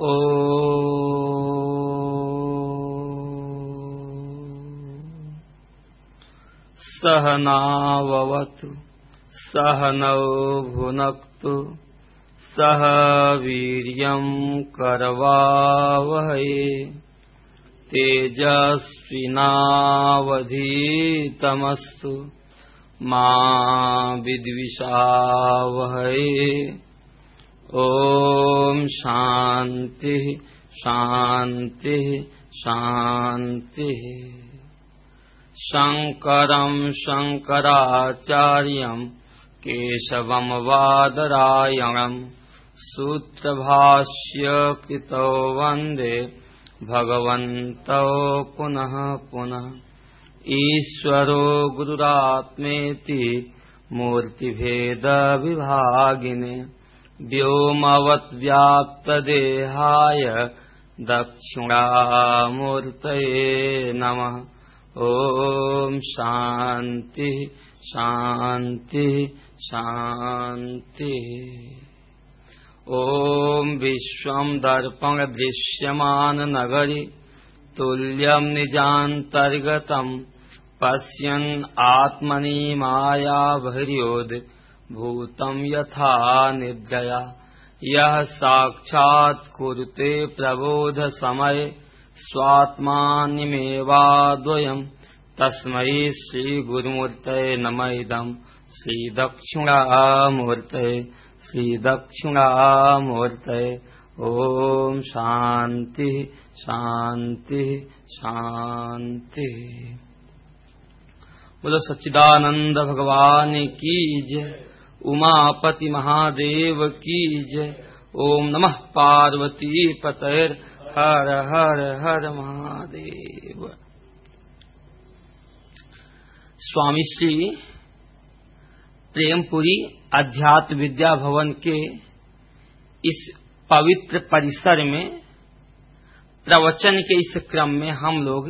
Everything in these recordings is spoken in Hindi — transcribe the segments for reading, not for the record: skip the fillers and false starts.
सहनाववतु सहनौ भुनक्तु सह वीर्यं करवावहै तेजस्विनावधीतमस्तु मा विद्विषावहै। ओम शांति शांति शांति। शंकरं शंकराचार्यं केशवं बादरायणं सूत्रभाष्य कृतौ वन्दे भगवन्तौ पुनः पुनः। ईश्वरो गुरुरात्मेति मूर्तिभेद विभागिने व्योमवद्व्याप्तदेहाय दक्षिणामूर्तये नमः। ओम शांति शांति शांति। ओम विश्वं दर्पण दृश्यमान नगरी तुल्यं निजान्तर्गतं पश्यन् आत्मनि मायाभैर्योद भूतं यथा निद्रया यः साक्षात् कुरुते प्रबोध समय स्वात्मानिमेवाद्वयं तस्मै श्री गुरुमूर्तये नमः। इदं श्री दक्षिणामूर्तये श्री दक्षिणामूर्तये। ओम शांति शांति शांति। बोलो सच्चिदानंद भगवान की जय। उमापति महादेव की जय। ओम नमः पार्वती पतये हर हर हर महादेव। स्वामी श्री प्रेमपुरी अध्यात्म विद्या भवन के इस पवित्र परिसर में प्रवचन के इस क्रम में हम लोग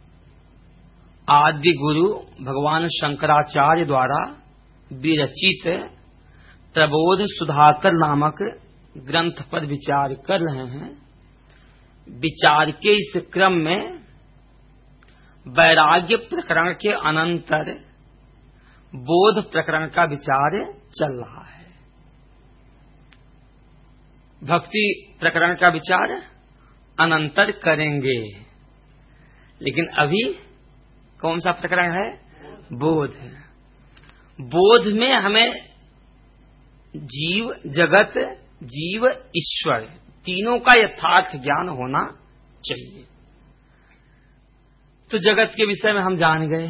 आदि गुरु भगवान शंकराचार्य द्वारा विरचित प्रबोध सुधाकर नामक ग्रंथ पर विचार कर रहे हैं। विचार के इस क्रम में वैराग्य प्रकरण के अनंतर बोध प्रकरण का विचार चल रहा है। भक्ति प्रकरण का विचार अनंतर करेंगे, लेकिन अभी कौन सा प्रकरण है? बोध। बोध में हमें जीव जगत जीव ईश्वर तीनों का यथार्थ ज्ञान होना चाहिए। तो जगत के विषय में हम जान गए,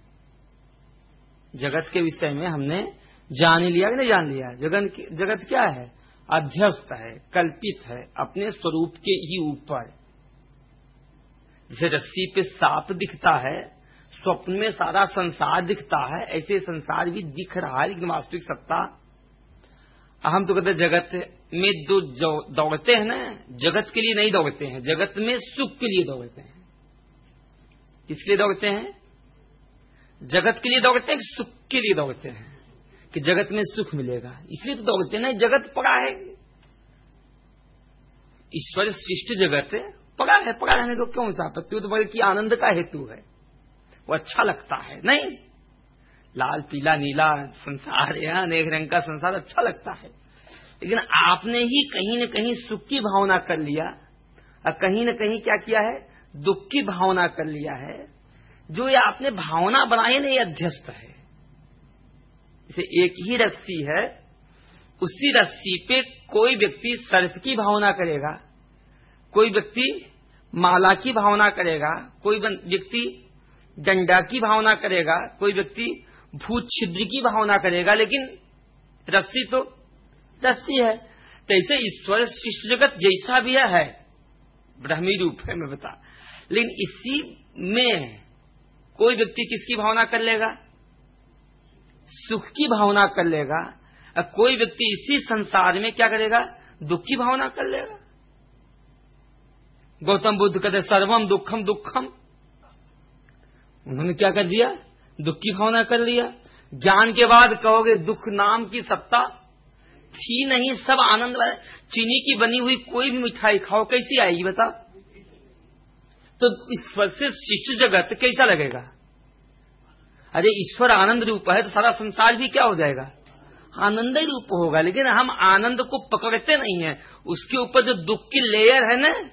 जगत के विषय में हमने जान लिया कि नहीं जान लिया? जगत क्या है? अध्यस्त है, कल्पित है, अपने स्वरूप के ही ऊपर। जैसे रस्सी पे सांप दिखता है, स्वप्न में सारा संसार दिखता है, ऐसे संसार भी दिख रहा है, लेकिन वास्तविक सत्ता हम तो कहते जगत में दौड़ते हैं ना, जगत के लिए नहीं दौड़ते हैं, जगत में सुख के लिए दौड़ते हैं। किसके लिए दौड़ते हैं? जगत के लिए दौड़ते हैं कि सुख के लिए दौड़ते हैं? कि जगत में सुख मिलेगा इसलिए तो दौड़ते हैं ना। जगत पड़ा है, ईश्वर सृष्टि जगत पड़ा है, पड़ा रहने को क्यों सा आपत्ति? तो बल्कि आनंद का हेतु है, वो अच्छा लगता है। नहीं, लाल पीला नीला संसार है, अनेक रंग का संसार अच्छा लगता है, लेकिन आपने ही कहीं न कहीं सुख की भावना कर लिया और कहीं न कहीं क्या किया है? दुख की भावना कर लिया है। जो ये आपने भावना बनाई है, ये अध्यस्त है। जैसे एक ही रस्सी है, उसी रस्सी पे कोई व्यक्ति सर्प की भावना करेगा, कोई व्यक्ति माला की भावना करेगा, कोई व्यक्ति डंडा की भावना करेगा, कोई व्यक्ति भूत छिद्र की भावना करेगा, लेकिन रस्सी तो रस्सी है। तो ऐसे ईश्वर सृष्टि जगत जैसा भी है ब्रह्मी रूप है, मैं बता, लेकिन इसी में कोई व्यक्ति किसकी भावना कर लेगा? सुख की भावना कर लेगा, और कोई व्यक्ति इसी संसार में क्या करेगा? दुख की भावना कर लेगा। गौतम बुद्ध कहते सर्वम दुखम दुखम, उन्होंने क्या कर दिया? दुख की भावना कर लिया। ज्ञान के बाद कहोगे दुख नाम की सत्ता थी नहीं, सब आनंद वाले। चीनी की बनी हुई कोई भी मिठाई खाओ कैसी आएगी बताओ? तो ईश्वर से शिष्ट जगत कैसा लगेगा? अरे ईश्वर आनंद रूप है तो सारा संसार भी क्या हो जाएगा? आनंद ही रूप होगा। लेकिन हम आनंद को पकड़ते नहीं है, उसके ऊपर जो दुख की लेयर है ना,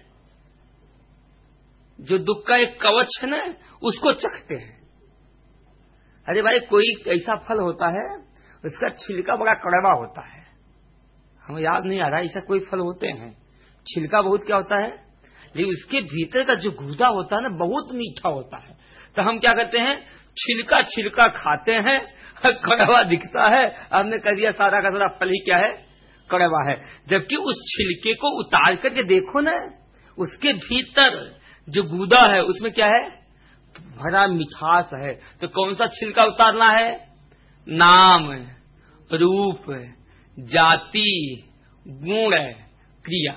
जो दुख का एक कवच है ना, उसको चखते हैं। अरे भाई कोई ऐसा फल होता है उसका छिलका बड़ा कड़वा होता है, हमें याद नहीं आ रहा, ऐसा कोई फल होते हैं छिलका बहुत क्या होता है, लेकिन उसके भीतर का जो गूदा होता है ना बहुत मीठा होता है। तो हम क्या करते हैं, छिलका छिलका खाते हैं, कड़वा दिखता है, हमने कह दिया सारा का सारा फल ही क्या है, कड़वा है। जबकि उस छिलके को उतार करके देखो ना, उसके भीतर जो गूदा है उसमें क्या है, भरा मिठास है। तो कौन सा छिलका उतारना है? नाम, रूप, जाति, गुण, क्रिया।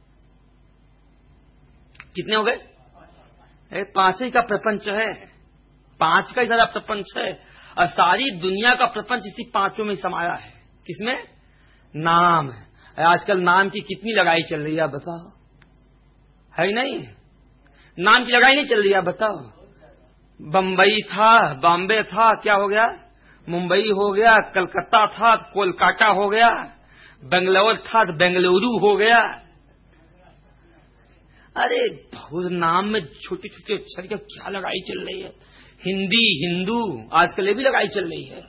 कितने हो गए? 5 ही का प्रपंच है, 5 का ही सारा प्रपंच है। और सारी दुनिया का प्रपंच इसी 5 में समाया है। किसमें? नाम है। आजकल नाम की कितनी लड़ाई चल रही है बताओ, है नहीं? नाम की लड़ाई नहीं चल रही है बताओ। बंबई था, बॉम्बे था, क्या हो गया? मुंबई हो गया। कलकत्ता था, कोलकाता हो गया। बेंगलोर था तो बेंगलुरु हो गया। अरे बहुत नाम में छोटी छोटी अक्षर की क्या लड़ाई चल रही है। हिंदी, हिंदू, आजकल ये भी लड़ाई चल रही है।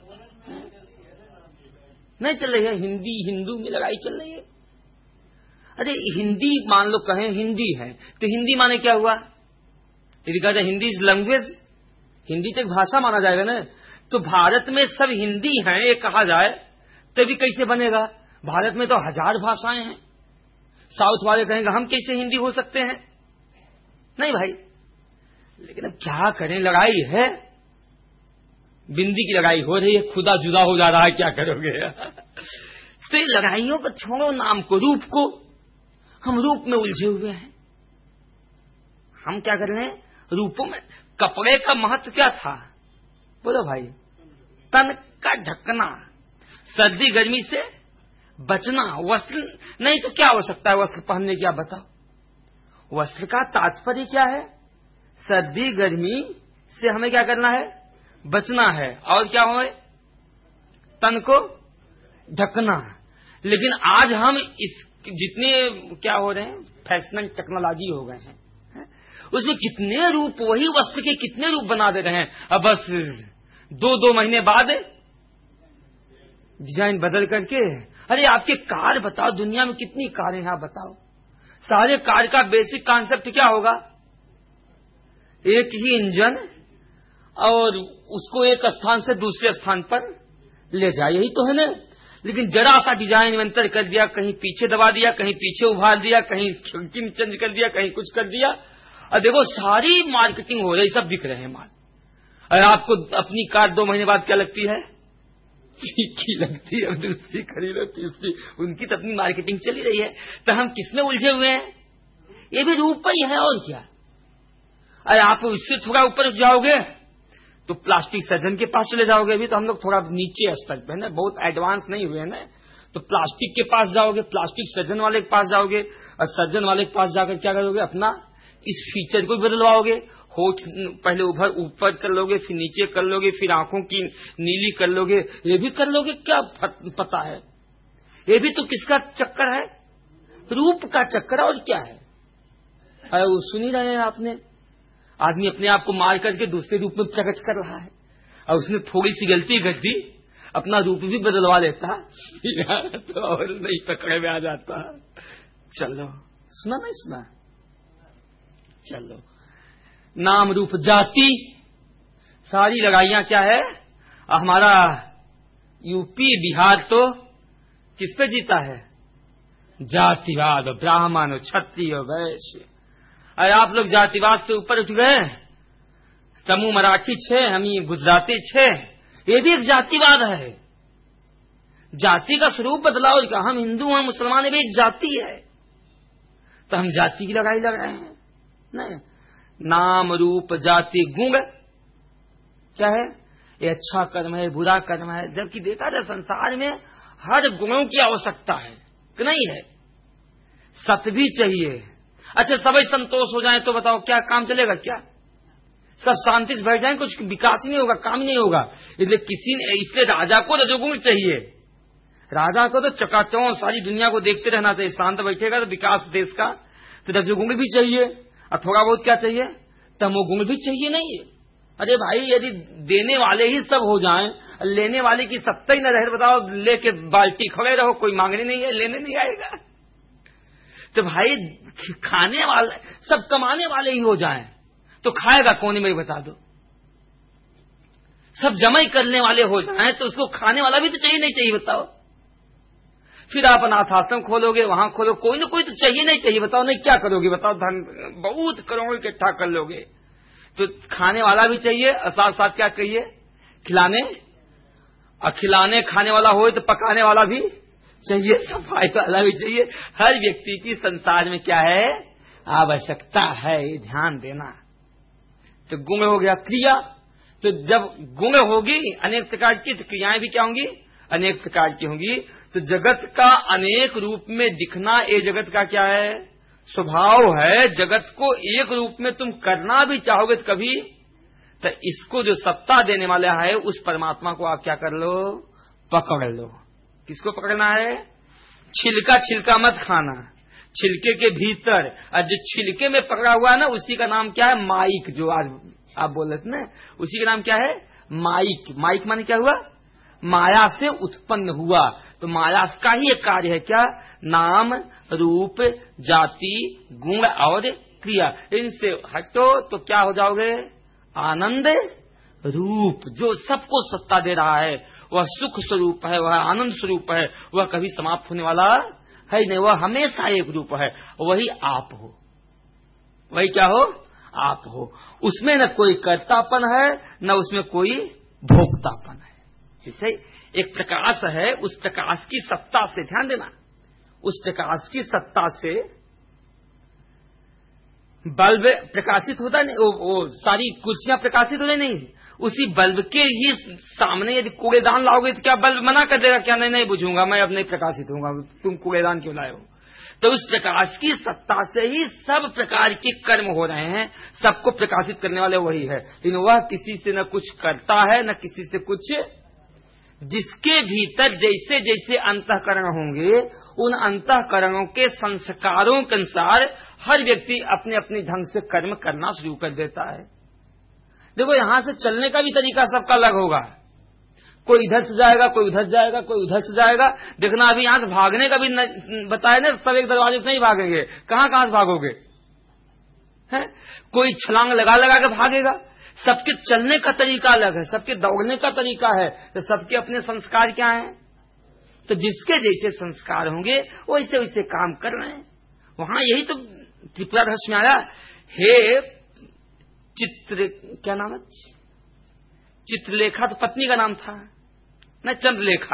नहीं चल रही है? हिंदी हिंदू में लड़ाई चल रही है। अरे हिंदी मान लो कहें हिंदी है तो हिंदी माने क्या हुआ? यदि कहते हिंदी इज लैंग्वेज, हिंदी तो एक भाषा माना जाएगा ना। तो भारत में सब हिंदी हैं ये कहा जाए तभी कैसे बनेगा? भारत में तो 1000 भाषाएं हैं। साउथ वाले कहेंगे हम कैसे हिंदी हो सकते हैं? नहीं भाई। लेकिन अब क्या करें, लड़ाई है, बिंदी की लड़ाई हो रही है, खुदा जुदा हो जा रहा है, क्या करोगे? तो ये लड़ाइयों को छोड़ो, नाम को, रूप को। हम रूप में उलझे हुए हैं। हम क्या कर रहे हैं? रूपों में। कपड़े का महत्व क्या था बोलो भाई? तन का ढकना, सर्दी गर्मी से बचना। वस्त्र नहीं तो क्या हो सकता है वस्त्र पहनने की, आप बताओ। वस्त्र का तात्पर्य क्या है? सर्दी गर्मी से हमें क्या करना है? बचना है। और क्या हो? तन को ढकना। लेकिन आज हम इस जितने क्या हो रहे हैं, फैशन टेक्नोलॉजी हो गए हैं, उसमें कितने रूप, वही वस्त्र के कितने रूप बना दे रहे हैं। अब बस 2 महीने बाद डिजाइन बदल करके। अरे आपके कार बताओ, दुनिया में कितनी कारें हैं आप बताओ। सारे कार का बेसिक कॉन्सेप्ट क्या होगा? एक ही इंजन और उसको एक स्थान से दूसरे स्थान पर ले जाए, यही तो है ना। लेकिन जरा सा डिजाइन इन्वेंटर कर दिया, कहीं पीछे दबा दिया, कहीं पीछे उभार दिया, कहीं खिड़की में चेंज कर दिया, कहीं कुछ कर दिया, और देखो सारी मार्केटिंग हो रही, सब बिक रहे हैं माल। और आपको अपनी कार 2 महीने बाद क्या लगती है? फीकी लगती है। दूसरी खरीदो, तीसरी, उनकी तो अपनी मार्केटिंग चली रही है। तो हम किसमें उलझे हुए हैं? ये भी रूप ही है और क्या। अरे आप इससे थोड़ा ऊपर जाओगे तो प्लास्टिक सर्जन के पास चले जाओगे। अभी तो हम लोग थोड़ा नीचे स्तर पे है ना, बहुत एडवांस नहीं हुए ना। तो प्लास्टिक के पास जाओगे, प्लास्टिक सर्जन वाले के पास जाओगे, और सर्जन वाले के पास जाकर क्या करोगे? अपना इस फीचर को बदलवाओगे। होठ पहले ऊपर कर लोगे, फिर नीचे कर लोगे, फिर आंखों की नीली कर लोगे, ये भी कर लोगे। क्या पता है? ये भी तो किसका चक्कर है? रूप का चक्कर। और क्या है? अरे वो सुन ही रहे हैं आपने, आदमी अपने आप को मार करके दूसरे रूप में प्रकट कर रहा है, और उसने थोड़ी सी गलती कर दी, अपना रूप भी बदलवा लेता तो और नहीं पकड़े में आ जाता। चलो, सुना नहीं सुना? चलो, नाम रूप जाति, सारी लड़ाइयां क्या है? हमारा यूपी बिहार तो किस पे जीता है? जातिवाद, ब्राह्मण, क्षत्रिय, वैश्य। अरे आप लोग जातिवाद से ऊपर उठ गए। तमु मराठी छे, हम गुजराती छे, ये भी एक जातिवाद है। जाति का स्वरूप बदलाव का। हम हिंदू हैं, मुसलमान, ये भी एक जाति है। तो हम जाति की लड़ाई लड़ रहे हैं? नहीं। नाम रूप जाति गुण क्या है? ये अच्छा कर्म है, बुरा कर्म है। जबकि देखा जाए संसार में हर गुणों की आवश्यकता है कि नहीं है? सत भी चाहिए। अच्छा, सभी संतोष हो जाए तो बताओ क्या काम चलेगा? क्या सब शांति से बैठ जाए? कुछ विकास ही नहीं होगा, काम ही नहीं होगा। इसलिए राजा को रजोगुण चाहिए। राजा को तो चकाचौंध सारी दुनिया को देखते रहना चाहिए। शांत बैठेगा तो विकास देश का, तो रजोगुण भी चाहिए और थोड़ा बहुत क्या चाहिए? तमोगुण भी चाहिए। नहीं, अरे भाई यदि देने वाले ही सब हो जाएं, लेने वाले की सत्ता ही न रहे, बताओ लेके बाल्टी खड़े रहो, कोई मांगने नहीं है, लेने नहीं आएगा। तो भाई खाने वाले सब कमाने वाले ही हो जाएं तो खाएगा कौन? ही मैं बता दो। सब जमा करने वाले हो जाएं तो उसको खाने वाला भी तो चाहिए नहीं चाहिए? बताओ। फिर आप अनाथ आश्रम खोलोगे, वहां खोलो, कोई ना कोई तो चाहिए नहीं चाहिए? बताओ, नहीं क्या करोगे? बताओ, धन बहुत करोड़ इकट्ठा कर लोगे तो खाने वाला भी चाहिए और साथ साथ क्या चाहिए? खिलाने खाने वाला हो तो पकाने वाला भी चाहिए, सफाई वाला भी चाहिए। हर व्यक्ति की संसार में क्या है? आवश्यकता है, ये ध्यान देना। तो गुण हो गया। क्रिया, तो जब गुण होगी अनेक प्रकार की, तो क्रियाएं भी क्या होंगी? अनेक प्रकार की होंगी। तो जगत का अनेक रूप में दिखना, ये जगत का क्या है? स्वभाव है। जगत को एक रूप में तुम करना भी चाहोगे तो कभी, तो इसको जो सत्ता देने वाला है उस परमात्मा को आप क्या कर लो? पकड़ लो। किसको पकड़ना है? छिलका छिलका मत खाना, छिलके के भीतर। और जो छिलके में पकड़ा हुआ है ना, उसी का नाम क्या है? माइक। जो आज आप बोल रहे थे ना, उसी का नाम क्या है? माइक। माइक माने क्या हुआ? माया से उत्पन्न हुआ। तो माया का ही एक कार्य है क्या? नाम, रूप, जाति, गुण और क्रिया। इनसे हटो तो क्या हो जाओगे? आनंद रूप। जो सबको सत्ता दे रहा है वह सुख स्वरूप है, वह आनंद स्वरूप है, वह कभी समाप्त होने वाला है नहीं, वह हमेशा एक रूप है। वही आप हो, वही क्या हो? आप हो। उसमें न कोई कर्तापन है, न उसमें कोई भोक्तापन है। जैसे एक प्रकाश है, उस प्रकाश की सत्ता से, ध्यान देना, उस प्रकाश की सत्ता से बल्ब प्रकाशित होता नहीं, वो सारी कुर्सियां प्रकाशित होती नहीं। उसी बल्ब के ही सामने यदि कूड़ेदान लाओगे तो क्या बल्ब मना कर देगा? क्या नहीं बुझूंगा, मैं अब नहीं प्रकाशित होऊंगा, तुम कूड़ेदान क्यों लाए हो? तो उस प्रकाश की सत्ता से ही सब प्रकार के कर्म हो रहे हैं। सबको प्रकाशित करने वाले वही है, लेकिन वह किसी से न कुछ करता है न किसी से कुछ। जिसके भीतर जैसे जैसे अंतःकरण होंगे, उन अंतःकरणों के संस्कारों के अनुसार हर व्यक्ति अपने अपने ढंग से कर्म करना शुरू कर देता है। देखो, यहां से चलने का भी तरीका सबका अलग होगा। कोई इधर से जाएगा, कोई उधर जाएगा, कोई उधर से जाएगा। देखना, अभी यहां से भागने का भी बताया ना, सब एक दरवाजे से नहीं भागेंगे। कहां कहां से भागोगे? है कोई छलांग लगा लगा के भागेगा। सबके चलने का तरीका अलग है, सबके दौड़ने का तरीका है, तो सबके अपने संस्कार क्या हैं? तो जिसके जैसे संस्कार होंगे वैसे वैसे काम कर रहे हैं। वहां यही तो त्रिपुरा रहस्य में आया। हे चित्र, क्या नाम है? चित्रलेखा तो पत्नी का नाम था न, चंद्रलेखा।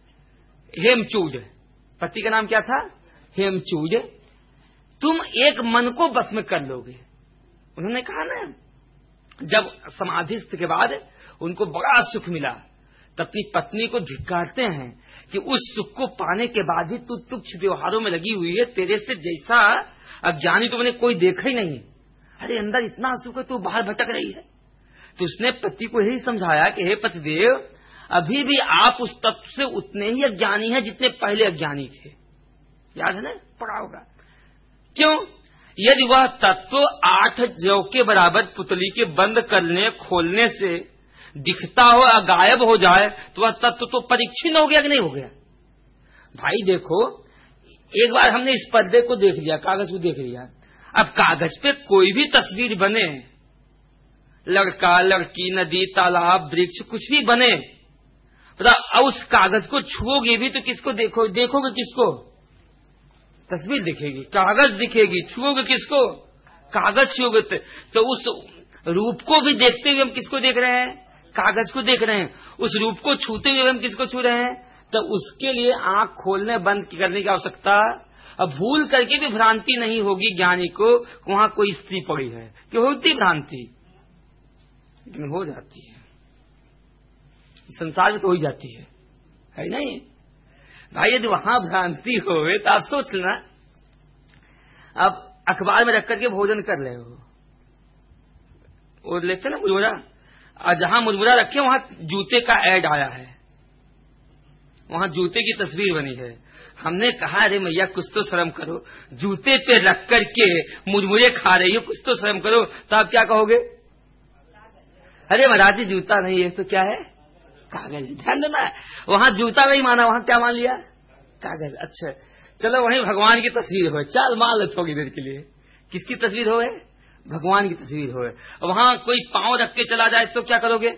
हेमचूड पति का नाम क्या था? हेमचूड। तुम एक मन को बस में कर लोगे। उन्होंने कहा ना, जब समाधिस्थ के बाद उनको बड़ा सुख मिला तो अपनी पत्नी को धिक्कारते हैं कि उस सुख को पाने के बाद ही तू तुच्छ व्यवहारों में लगी हुई है, तेरे से जैसा अज्ञानी तो मैंने कोई देखा ही नहीं। अरे अंदर इतना सुख है, तू बाहर भटक रही है। तो उसने पति को यही समझाया कि हे पतिदेव, अभी भी आप उस तत्व से उतने ही अज्ञानी हैं जितने पहले अज्ञानी थे। याद है ना, पढ़ा होगा। क्यों? यदि वह तत्व 8 जौ के बराबर पुतली के बंद करने खोलने से दिखता हो या गायब हो जाए तो वह तत्व तो परिच्छिन्न हो गया कि नहीं हो गया? भाई देखो, एक बार हमने इस पर्दे को देख लिया, कागज को देख लिया। अब कागज पे कोई भी तस्वीर बने, लड़का लड़की, नदी, तालाब, वृक्ष, कुछ भी बने, अब उस कागज को छुओगे भी तो किसको देखोगे किसको? तस्वीर दिखेगी, कागज दिखेगी। छुओगे किसको? कागज छुओगे। तो उस रूप को भी देखते हुए हम किसको देख रहे हैं? कागज को देख रहे हैं। उस रूप को छूते हुए हम किसको छू रहे हैं? तो उसके लिए आंख खोलने बंद करने की आवश्यकता। अब भूल करके भी भ्रांति नहीं होगी ज्ञानी को, वहां कोई स्त्री पड़ी है कि होती भ्रांति, लेकिन हो जाती है। संसार में तो हो ही जाती है नहीं? भाई यदि वहां भ्रांति हो तो आप सोच लेना, अब अखबार में रख करके भोजन कर रहे हो, वो लेते ना मुरमुरा, और जहां मुरमुरा रखे वहां जूते का ऐड आया है, वहां जूते की तस्वीर बनी है। हमने कहा अरे मैया कुछ तो शर्म करो, जूते पे रख करके मुरमुरे खा रही हो, कुछ तो शर्म करो। तो आप क्या कहोगे? अरे महाराज जी जूता नहीं है तो क्या है? कागज। ध्यान देना, वहां जूता नहीं माना, वहां क्या मान लिया? कागज। अच्छा चलो वहीं भगवान की तस्वीर हो, चल मान लो थोड़ी देर के लिए। किसकी तस्वीर हो? भगवान की तस्वीर हो। वहां कोई पांव रख के चला जाए तो क्या करोगे?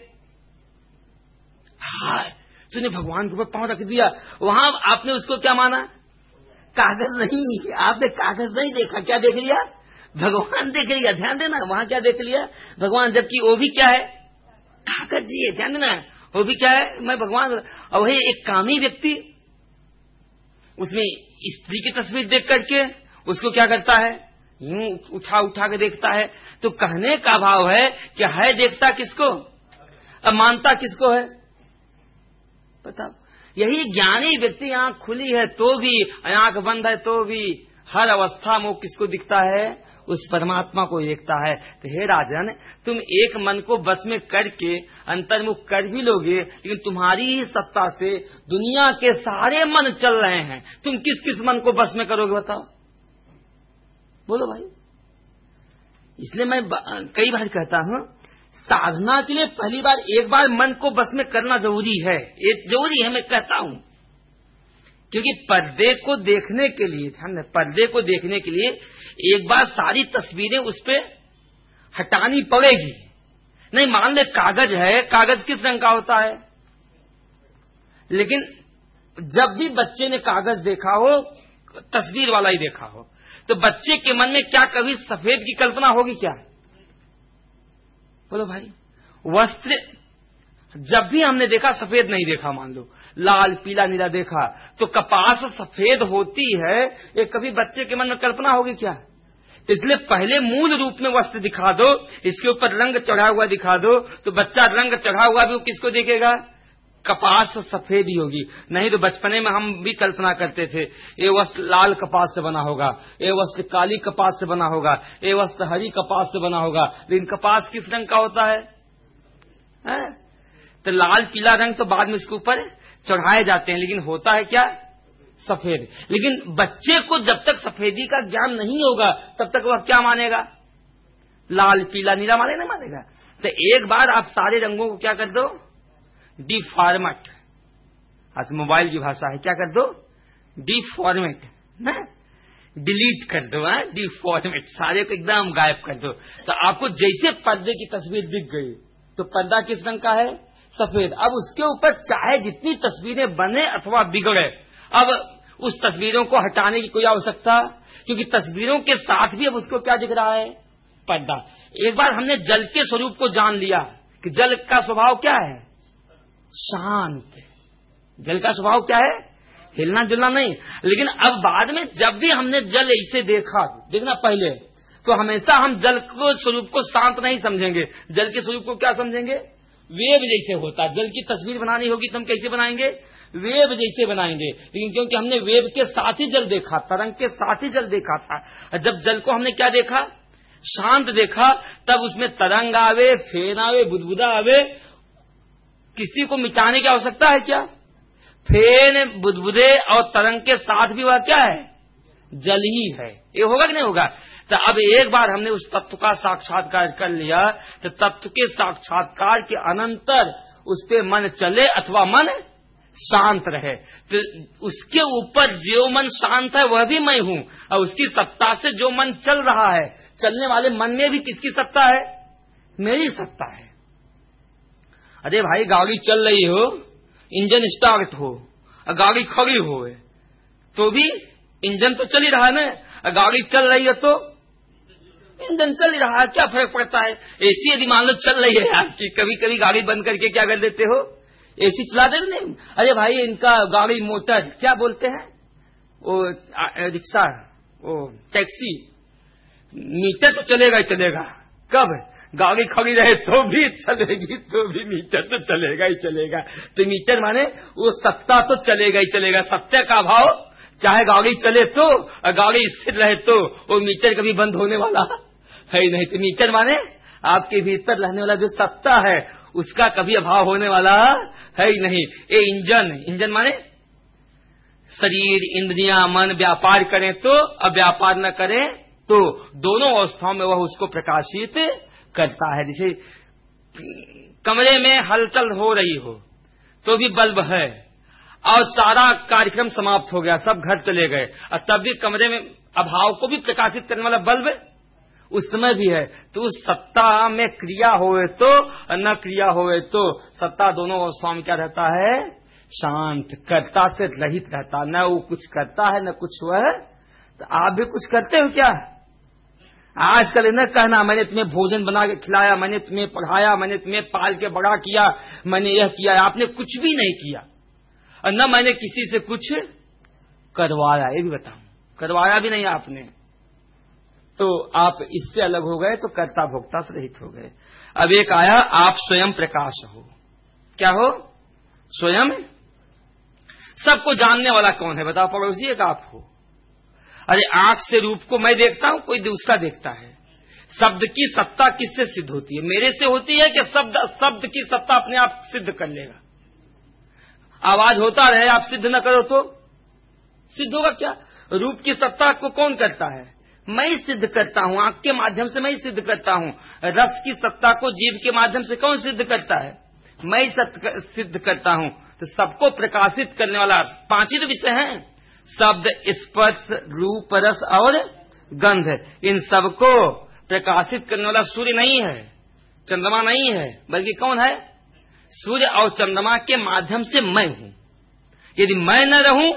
हाय तूने भगवान के ऊपर पांव रख दिया, वहां आपने उसको क्या माना? कागज नहीं, आपने कागज नहीं देखा, क्या देख लिया? भगवान देख लिया। ध्यान देना, वहां क्या देख लिया? भगवान, जबकि वो भी क्या है? कागज जी है। ध्यान देना, वो भी क्या है? मैं भगवान। और वही एक कामी व्यक्ति उसमें स्त्री की तस्वीर देख करके उसको क्या करता है? यूं उठा उठा के देखता है। तो कहने का भाव है कि है देखता किसको, अब मानता किसको है? पता। यही ज्ञानी व्यक्ति आंख खुली है तो भी, आंख बंद है तो भी, हर अवस्था में किसको दिखता है? उस परमात्मा को देखता है। तो हे राजन, तुम एक मन को बस में करके अंतर्मुख कर भी लोगे, लेकिन तुम्हारी ही सत्ता से दुनिया के सारे मन चल रहे हैं। तुम किस किस मन को बस में करोगे बताओ? बोलो भाई। इसलिए मैं कई बार कहता हूं, साधना के लिए पहली बार एक बार मन को बस में करना जरूरी है, ये जरूरी है, मैं कहता हूं। क्योंकि पर्दे को देखने के लिए, ध्यान दें, पर्दे को देखने के लिए एक बार सारी तस्वीरें उस पे हटानी पड़ेगी। नहीं मान ले कागज है, कागज किस रंग का होता है? लेकिन जब भी बच्चे ने कागज देखा हो, तस्वीर वाला ही देखा हो, तो बच्चे के मन में क्या कभी सफेद की कल्पना होगी क्या? बोलो भाई। वस्त्र जब भी हमने देखा सफेद नहीं देखा, मान लो लाल पीला नीला देखा, तो कपास सफेद होती है, ये कभी बच्चे के मन में कल्पना होगी क्या? तो इसलिए पहले मूल रूप में वस्त्र दिखा दो, इसके ऊपर रंग चढ़ा हुआ दिखा दो, तो बच्चा रंग चढ़ा हुआ भी वो किसको देखेगा? कपास सफेद ही होगी। नहीं तो बचपने में हम भी कल्पना करते थे, ये वस्त्र लाल कपास से बना होगा, ये वस्त्र काली कपास से बना होगा, ये वस्त्र हरी कपास से बना होगा। लेकिन कपास किस रंग का होता है? तो लाल पीला रंग तो बाद में इसके ऊपर चढ़ाए जाते हैं, लेकिन होता है क्या? सफेद। लेकिन बच्चे को जब तक सफेदी का ज्ञान नहीं होगा तब तक वह क्या मानेगा? लाल पीला नीला नहीं मानेगा। तो एक बार आप सारे रंगों को क्या कर दो? डिफॉर्मेट। आज मोबाइल की भाषा है, क्या कर दो? डिफॉर्मेट, डिलीट कर दो, डिफॉर्मेट, सारे को एकदम गायब कर दो। तो आपको जैसे पर्दे की तस्वीर दिख गई, तो पर्दा किस रंग का है? सफेद। अब उसके ऊपर चाहे जितनी तस्वीरें बने अथवा बिगड़े, अब उस तस्वीरों को हटाने की कोई आवश्यकता, क्योंकि तस्वीरों के साथ भी अब उसको क्या दिख रहा है? पर्दा। एक बार हमने जल के स्वरूप को जान लिया कि जल का स्वभाव क्या है? शांत। जल का स्वभाव क्या है? हिलना जुलना नहीं। लेकिन अब बाद में जब भी हमने जल ऐसे देखा, देखना पहले तो हमेशा हम जल को स्वरूप को शांत नहीं समझेंगे, जल के स्वरूप को क्या समझेंगे? वेव जैसे होता है। जल की तस्वीर बनानी होगी तो हम कैसे बनाएंगे? वेव जैसे बनाएंगे। लेकिन क्योंकि हमने वेव के साथ ही जल देखा, तरंग के साथ ही जल देखा था, जब जल को हमने क्या देखा? शांत देखा, तब उसमें तरंग आवे, फेन आवे, बुदबुदा आवे, किसी को मिटाने की आवश्यकता है क्या? फेन बुदबुदे और तरंग के साथ भी वह क्या है? जल ही है। ये होगा कि नहीं होगा? तो अब एक बार हमने उस तत्व का साक्षात्कार कर लिया, तो तत्व के साक्षात्कार के अनंतर उस पे मन चले अथवा मन शांत रहे, तो उसके ऊपर जो मन शांत है वह भी मैं हूं, और उसकी सत्ता से जो मन चल रहा है, चलने वाले मन में भी किसकी सत्ता है? मेरी सत्ता है। अरे भाई गाड़ी चल रही हो, इंजन स्टार्ट हो और गाड़ी खड़ी हो, तो भी इंजन तो चल ही रहा है ना। गाड़ी चल रही है तो इंजन चल ही रहा है, क्या फर्क पड़ता है? एसी यदि मान लो चल रही है आपकी, कभी कभी गाड़ी बंद करके क्या कर देते हो? एसी चला दे नहीं। अरे भाई इनका गाड़ी मोटर क्या बोलते हैं, वो रिक्शा, वो टैक्सी, मीटर तो चलेगा ही चलेगा। कब? गाड़ी खड़ी रहे तो भी चलेगी, तो भी मीटर तो चलेगा ही चलेगा। तो मीटर माने वो सत्ता तो चलेगा ही चलेगा। सत्य का अभाव, चाहे गाड़ी चले तो और गाड़ी स्थिर रहे तो वो मीटर कभी बंद होने वाला है ही नहीं। तो मीटर माने आपके भीतर रहने वाला जो सत्ता है उसका कभी अभाव होने वाला है ही नहीं। ये इंजन, इंजन माने शरीर, इंद्रियां, मन व्यापार करें तो और व्यापार न करें तो दोनों अवस्थाओं में वह उसको प्रकाशित करता है। जैसे कमरे में हलचल हो रही हो तो भी बल्ब है और सारा कार्यक्रम समाप्त हो गया, सब घर चले गए और तब भी कमरे में अभाव को भी प्रकाशित करने वाला बल्ब उस समय भी है। तो उस सत्ता में क्रिया होए तो न क्रिया होए तो सत्ता दोनों अवस्थाओं में क्या रहता है? शांत, कर्ता से रहित रहता। न वो कुछ करता है न कुछ वह। तो आप भी कुछ करते हो क्या? आजकल न कहना मैंने तुम्हें भोजन बना के खिलाया, मैंने तुम्हें पढ़ाया, मैंने तुम्हें पाल के बड़ा किया, मैंने यह किया। आपने कुछ भी नहीं किया और न मैंने किसी से कुछ करवाया। ये भी बताऊं, करवाया भी नहीं आपने, तो आप इससे अलग हो गए, तो कर्ता भोक्ता से रहित हो गए। अब एक आया, आप स्वयं प्रकाश हो। क्या हो? स्वयं। सबको जानने वाला कौन है बताओ? पड़ोसी एक आप हो। अरे आंख से रूप को मैं देखता हूं, कोई दूसरा देखता है। शब्द की सत्ता किससे सिद्ध होती है? मेरे से होती है कि शब्द की सत्ता अपने आप सिद्ध कर लेगा? आवाज होता रहे, आप सिद्ध न करो तो सिद्ध होगा क्या? रूप की सत्ता को कौन करता है? मैं ही सिद्ध करता हूं, आंख के माध्यम से मैं ही सिद्ध करता हूं। रस की सत्ता को जीभ के माध्यम से कौन सिद्ध करता है? मैं ही सिद्ध करता हूं। तो सबको प्रकाशित करने वाला 5 ही तो विषय हैं, शब्द, स्पर्श, रूप, रस और गंध। इन सबको प्रकाशित करने वाला सूर्य नहीं है, चंद्रमा नहीं है, बल्कि कौन है? सूर्य और चंद्रमा के माध्यम से मैं हूं। यदि मैं न रहूं,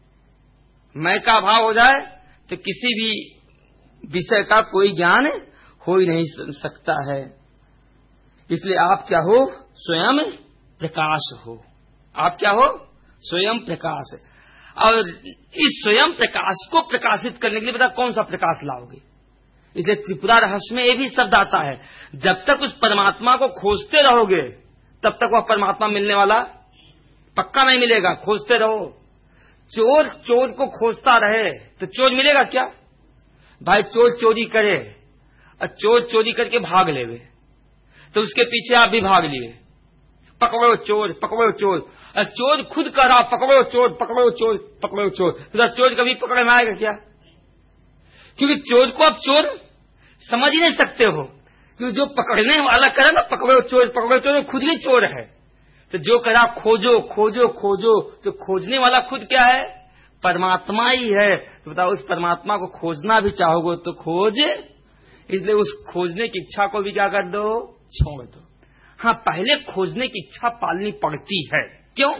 मैं का अभाव हो जाए, तो किसी भी विषय का कोई ज्ञान हो ही नहीं सकता है। इसलिए आप क्या हो? स्वयं प्रकाश हो। आप क्या हो? स्वयं प्रकाश। और इस स्वयं प्रकाश को प्रकाशित करने के लिए बता कौन सा प्रकाश लाओगे? इसलिए त्रिपुरा रहस्य में ये भी शब्द आता है, जब तक उस परमात्मा को खोजते रहोगे तब तक वह परमात्मा मिलने वाला पक्का नहीं मिलेगा। खोजते रहो। चोर चोर को खोजता रहे तो चोर मिलेगा क्या? भाई चोर चोरी करे और चोर चोरी करके भाग लेवे तो उसके पीछे आप भी भाग लिए, पकड़ो चोर, पकड़ो चोर। और चोर खुद कह रहा पकड़ो चोर, पकड़ो चोर, पकड़ो चोर, तो चोर कभी पकड़ में आएगा क्या? क्योंकि चोर को आप चोर समझ ही नहीं सकते हो, क्योंकि जो पकड़ने वाला करे ना पकड़ो चोर, पकड़ो चोर, खुद ही चोर है। तो जो करा खोजो खोजो खोजो, तो खोजने वाला खुद क्या है? परमात्मा ही है। तो बताओ, उस परमात्मा को खोजना भी चाहोगे तो खोज। इसलिए उस खोजने की इच्छा को भी क्या कर दो? छोड़ दो। हाँ, पहले खोजने की इच्छा पालनी पड़ती है। क्यों?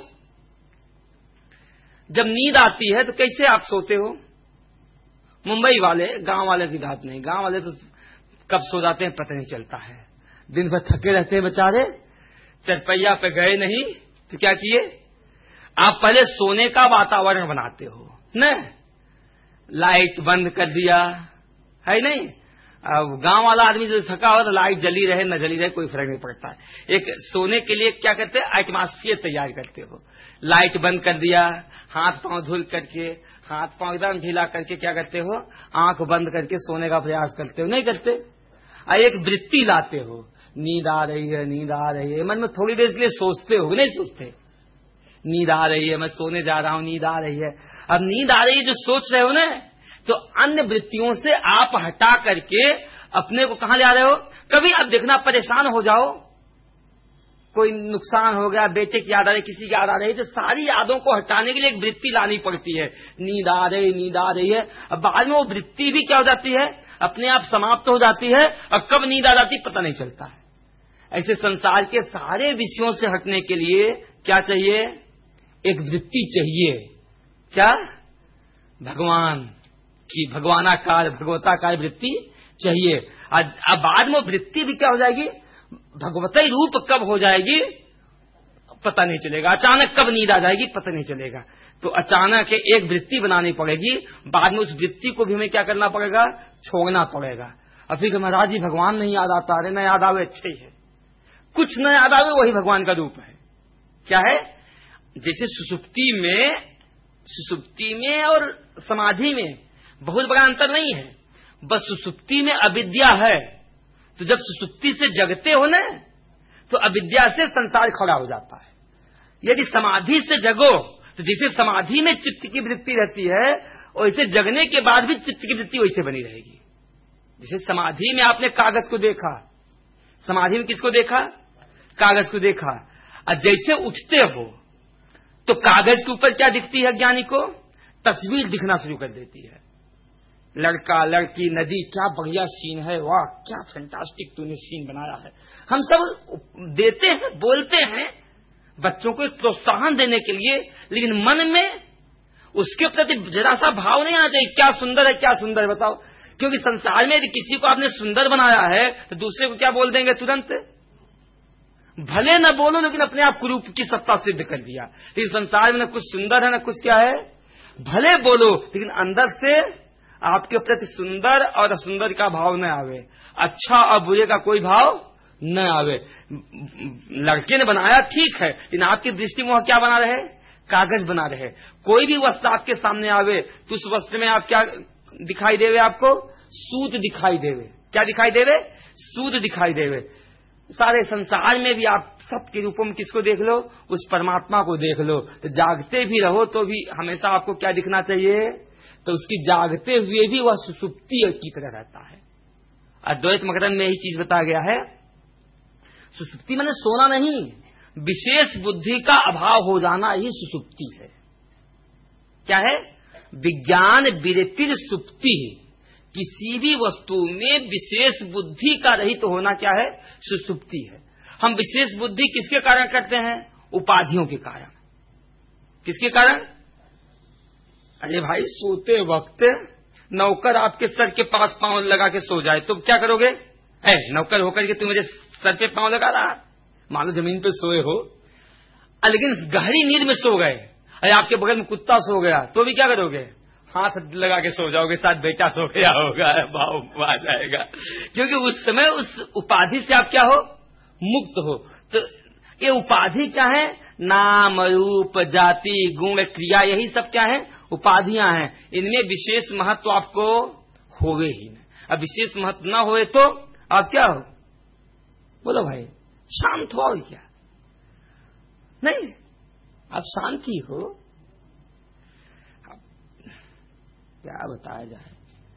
जब नींद आती है तो कैसे आप सोते हो? मुंबई वाले, गांव वाले की बात नहीं, गांव वाले तो कब सो जाते हैं पता नहीं चलता है। दिन भर थके रहते हैं बेचारे, चरपैया पे गए नहीं तो क्या किए? आप पहले सोने का वातावरण बनाते हो न, लाइट बंद कर दिया है नहीं। अब गांव वाला आदमी जो थका हो तो लाइट जली रहे न जली रहे कोई फर्क नहीं पड़ता है। एक सोने के लिए क्या करते हैं? एटमॉस्फेयर तैयार करते हो। लाइट बंद कर दिया, हाथ पांव धुल करके, हाथ पांव एकदम ढीला करके क्या करते हो? आंख बंद करके सोने का प्रयास करते हो? नहीं करते। एक वृत्ति लाते हो, नींद आ रही है, नींद आ रही है, मन में थोड़ी देर के लिए सोचते हो, नहीं सोचते? नींद आ रही है, मैं सोने जा रहा हूं, नींद आ रही है। अब नींद आ रही है जो सोच रहे हो ना, तो अन्य वृत्तियों से आप हटा करके अपने को कहां ले आ रहे हो? कभी आप देखना परेशान हो जाओ, कोई नुकसान हो गया, बेटे की याद आ रही, किसी की याद आ रही, तो सारी यादों को हटाने के लिए एक वृत्ति लानी पड़ती है। नींद आ रही, नींद आ रही है। अब बाद में वो वृत्ति भी क्या हो जाती है? अपने आप समाप्त हो जाती है और कब नींद आ जाती पता नहीं चलता है। ऐसे संसार के सारे विषयों से हटने के लिए क्या चाहिए? एक वृत्ति चाहिए। क्या? भगवान की भगवानाकार, भगवताकार वृत्ति चाहिए। अब बाद में वृत्ति भी क्या हो जाएगी? भगवती रूप कब हो जाएगी पता नहीं चलेगा। अचानक कब नींद आ जाएगी पता नहीं चलेगा। तो अचानक एक वृत्ति बनानी पड़ेगी, बाद में उस वृत्ति को भी हमें क्या करना पड़ेगा? छोड़ना पड़ेगा। और फिर महाराज जी भगवान नहीं याद आता, अरे न याद आवे अच्छे ही है, कुछ न याद आवे वही भगवान का रूप है। क्या है? जैसे सुसुप्ति में और समाधि में बहुत बड़ा अंतर नहीं है, बस सुसुप्ति में अविद्या है, तो जब सुसुप्ति से जगते हो ना तो अविद्या से संसार खड़ा हो जाता है। यदि समाधि से जगो तो जैसे समाधि में चित्त की वृत्ति रहती है वैसे जगने के बाद भी चित्त की वृत्ति वैसे बनी रहेगी। जैसे समाधि में आपने कागज को देखा, समाधि में किसको देखा? कागज को देखा, और जैसे उठते हो तो कागज के ऊपर क्या दिखती है ज्ञानी को? तस्वीर दिखना शुरू कर देती है। लड़का लड़की नदी, क्या बढ़िया सीन है, वाह क्या फैंटास्टिक तूने सीन बनाया है। हम सब देते हैं, बोलते हैं बच्चों को एक प्रोत्साहन देने के लिए, लेकिन मन में उसके प्रति जरा सा भाव नहीं आना चाहिए क्या सुंदर है, क्या सुंदर है बताओ। क्योंकि संसार में यदि किसी को आपने सुंदर बनाया है तो दूसरे को क्या बोल देंगे तुरंत? भले न बोलो लेकिन अपने आप कुरूप की सत्ता सिद्ध कर दिया। लेकिन संसार में न कुछ सुंदर है न कुछ क्या है, भले बोलो लेकिन अंदर से आपके प्रति सुंदर और असुंदर का भाव न आवे, अच्छा और बुरे का कोई भाव न आवे। लड़के ने बनाया ठीक है, लेकिन आपकी दृष्टि में वह क्या बना रहे? कागज बना रहे। कोई भी वस्त्र आपके सामने आवे तो उस वस्त्र में आप क्या दिखाई देवे? आपको सूत दिखाई देवे। क्या दिखाई देवे? सूत दिखाई देवे। सारे संसार में भी आप सबके रूपों में किसको देख लो? उस परमात्मा को देख लो। तो जागते भी रहो तो भी हमेशा आपको क्या दिखना चाहिए? तो उसकी जागते हुए भी वह सुसुप्ति की तरह रहता है। अद्वैत मकरंद में यही चीज बताया गया है। सुसुप्ति माने सोना नहीं, विशेष बुद्धि का अभाव हो जाना ही सुसुप्ति है। क्या है? विज्ञान विरतिर सुप्ति। किसी भी वस्तु में विशेष बुद्धि का रहित तो होना क्या है? सुसुप्ति है। हम विशेष बुद्धि किसके कारण करते हैं? उपाधियों के कारण। किसके कारण? अरे भाई सोते वक्त नौकर आपके सर के पास पांव लगा के सो जाए तो क्या करोगे? नौकर होकर के तुम मेरे सर पे पांव लगा रहा, मान लो जमीन पे सोए हो, लेकिन गहरी नींद में सो गए, अरे आपके बगल में कुत्ता सो गया तो भी क्या करोगे? हाथ लगा के सो जाओगे, साथ बेटा सो गया होगा, भाव आ जाएगा। क्योंकि उस समय उस उपाधि से आप क्या हो? मुक्त हो। तो ये उपाधि क्या है? नाम रूप जाति गुण क्रिया, यही सब क्या है? उपाधियां हैं। इनमें विशेष महत्व आपको होवे ही नहीं। अब विशेष महत्व न होए तो आप क्या हो? बोलो भाई, शांत हो क्या? नहीं, आप शांति हो। क्या बताया जाए?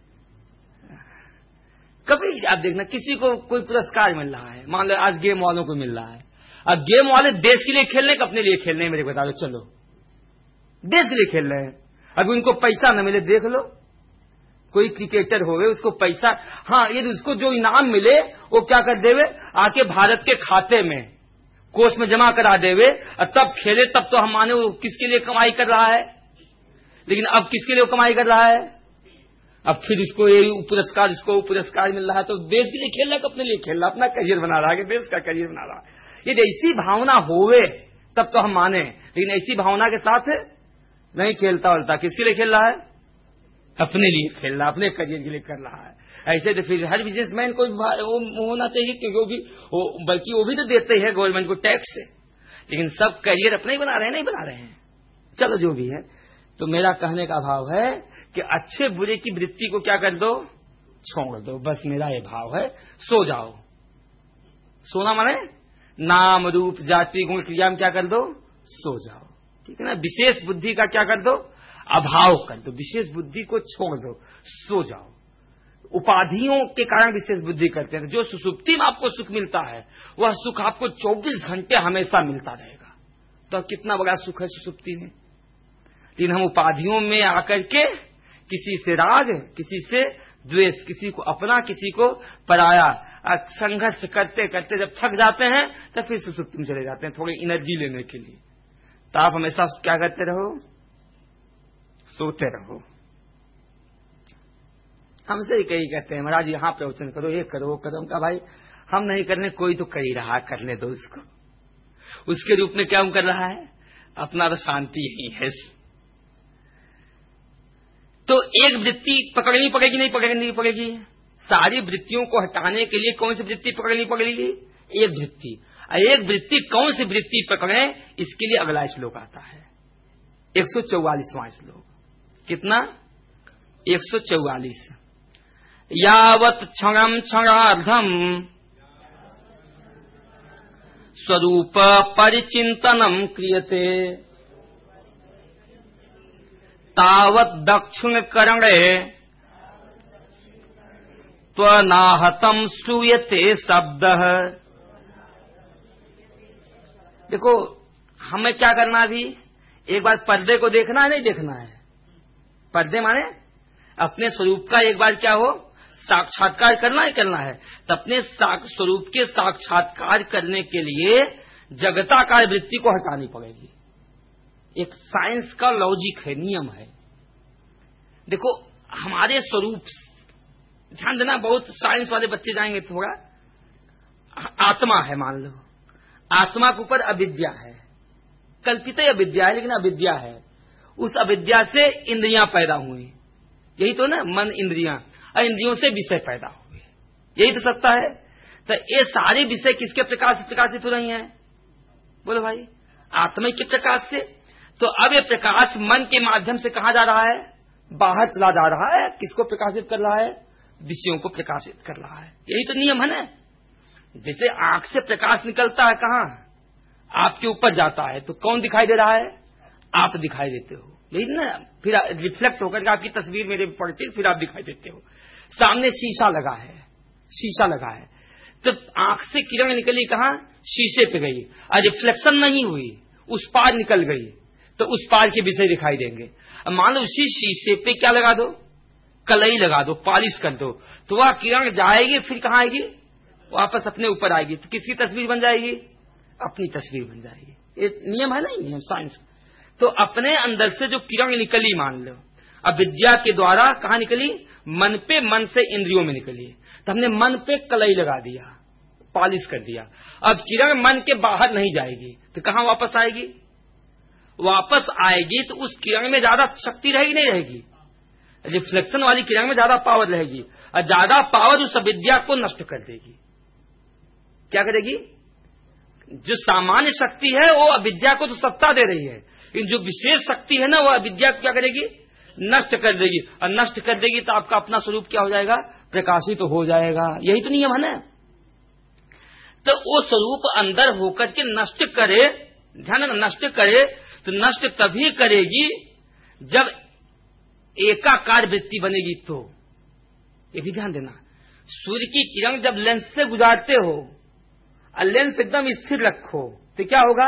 कभी आप देखना किसी को कोई पुरस्कार मिल रहा है, मान लो आज गेम वालों को मिल रहा है, अब गेम वाले देश के लिए खेलने का अपने लिए खेलने मेरे बता दो, चलो देश के लिए खेल रहे हैं, अब उनको पैसा न मिले देख लो। कोई क्रिकेटर होवे उसको पैसा, हाँ यदि उसको जो इनाम मिले वो क्या कर देवे? आके भारत के खाते में कोष में जमा करा देवे और तब खेले, तब तो हम माने वो किसके लिए कमाई कर रहा है। लेकिन अब किसके लिए वो कमाई कर रहा है? अब फिर इसको ये पुरस्कार, इसको पुरस्कार मिल रहा है तो देश के लिए खेल रहा है, अपने लिए खेल रहा, अपना करियर बना रहा है, देश का करियर बना रहा है। यदि ऐसी भावना होवे तब तो हम माने, लेकिन ऐसी भावना के साथ नहीं खेलता उल्टा किसके लिए खेल रहा है? अपने लिए खेल रहा, अपने करियर के लिए कर रहा है। ऐसे तो फिर हर बिजनेसमैन को होना चाहिए कि वो भी बल्कि वो भी तो देते हैं गवर्नमेंट को टैक्स से, लेकिन सब करियर अपने ही बना रहे हैं, नहीं बना रहे हैं। चलो जो भी है, तो मेरा कहने का भाव है कि अच्छे बुरे की वृत्ति को क्या कर दो? छोड़ दो। बस मेरा ये भाव है, सो जाओ। सोना माने नाम रूप जाति गुण क्रिया में क्या कर दो? सो जाओ। ठीक है ना? विशेष बुद्धि का क्या कर दो? अभाव कर दो। विशेष बुद्धि को छोड़ दो, सो जाओ। उपाधियों के कारण विशेष बुद्धि करते हैं। जो सुसुप्ति में आपको सुख मिलता है वह सुख आपको 24 घंटे हमेशा मिलता रहेगा। तो कितना बड़ा सुख है सुसुप्ति में। लेकिन हम उपाधियों में आकर के किसी से राग, किसी से द्वेष, किसी को अपना किसी को पराया, संघर्ष करते करते जब थक जाते हैं तब फिर सुसुप्ति में चले जाते हैं थोड़ी एनर्जी लेने के लिए। तो आप हमेशा क्या करते रहो? सोते रहो। हमसे ही कई कहते हैं महाराज यहां प्रवचन करो, ये करो, वो करो। उनका भाई हम नहीं करने, कोई तो कर ही रहा, करने दो उसको। उसके रूप में क्या कर रहा है? अपना तो शांति ही है। तो एक वृत्ति पकड़नी पड़ेगी, नहीं पकड़नी पड़ेगी? सारी वृत्तियों को हटाने के लिए कौन सी वृत्ति पकड़नी पड़ेगी? एक वृत्ति। एक वृत्ति कौन सी वृत्ति पकड़े, इसके लिए अगला श्लोक आता है 144वां श्लोक। कितना? 144। यावत् क्षणम क्षणार्धम स्वरूप परिचिंतनम क्रियते तावत् दक्षिण करणे त्वनाहतम श्रूयते शब्द। देखो हमें क्या करना, अभी एक बार पर्दे को देखना है, नहीं देखना है? पर्दे माने अपने स्वरूप का एक बार क्या हो, साक्षात्कार करना ही करना है। तो अपने स्वरूप के साक्षात्कार करने के लिए जगताकार वृत्ति को हटानी पड़ेगी। एक साइंस का लॉजिक है, नियम है। देखो हमारे स्वरूप, ध्यान देना, बहुत साइंस वाले बच्चे जाएंगे थोड़ा। आत्मा है, मान लो आत्मा के ऊपर अविद्या है, कल्पित अविद्या है, लेकिन अविद्या है। उस अविद्या से इंद्रियां पैदा हुई, यही तो ना, मन इंद्रियां, और इंद्रियों से विषय पैदा हुए, यही तो सत्ता है। तो ये सारे विषय किसके प्रकाश से प्रकाशित हो रही हैं? बोलो भाई, आत्मा के प्रकाश से। तो अब ये प्रकाश मन के माध्यम से कहां जा रहा है? बाहर चला जा रहा है। किसको प्रकाशित कर रहा है? विषयों को प्रकाशित कर रहा है। यही तो नियम है ना। जैसे आंख से प्रकाश निकलता है, कहां? आपके ऊपर जाता है, तो कौन दिखाई दे रहा है? आप दिखाई देते हो, यही ना। फिर रिफ्लेक्ट होकर आपकी तस्वीर मेरे पड़ती है, फिर आप दिखाई देते हो। सामने शीशा लगा है, शीशा लगा है, तो आंख से किरण निकली कहां? शीशे पे गई, और रिफ्लेक्शन नहीं हुई, उस पार निकल गई, तो उस पार के विषय दिखाई देंगे। अब मान लो उसी शीशे पे क्या लगा दो? कलई लगा दो, पॉलिश कर दो, तो वह किरण जाएगी, फिर कहां आएगी? वापस अपने ऊपर आएगी, तो किसकी तस्वीर बन जाएगी? अपनी तस्वीर बन जाएगी। ये नियम है ना, नियम साइंस। तो अपने अंदर से जो किरण निकली, मान लो अब विद्या के द्वारा कहां निकली? मन पे, मन से इंद्रियों में निकली। तो हमने मन पे कलई लगा दिया, पॉलिश कर दिया। अब किरण मन के बाहर नहीं जाएगी, तो कहां वापस आएगी? वापस आएगी तो उस किरण में ज्यादा शक्ति रहेगी, नहीं रहेगी? रिफ्लेक्शन वाली किरण में ज्यादा पावर रहेगी, और ज्यादा पावर उस अविद्या को नष्ट कर देगी। क्या करेगी? जो सामान्य शक्ति है वो अविद्या को तो सत्ता दे रही है, लेकिन जो विशेष शक्ति है ना, वो अविद्या को क्या करेगी? नष्ट कर देगी। और नष्ट कर देगी तो आपका अपना स्वरूप क्या हो जाएगा? प्रकाशित तो हो जाएगा। यही तो नियम है ना। तो वो स्वरूप अंदर होकर के नष्ट करे, ध्यान ना, नष्ट करे तो नष्ट तभी करेगी जब एकाकार वृत्ति बनेगी। तो ये भी ध्यान देना, सूर्य की किरण जब लेंस से गुजारते हो और लेंस एकदम स्थिर रखो, तो क्या होगा?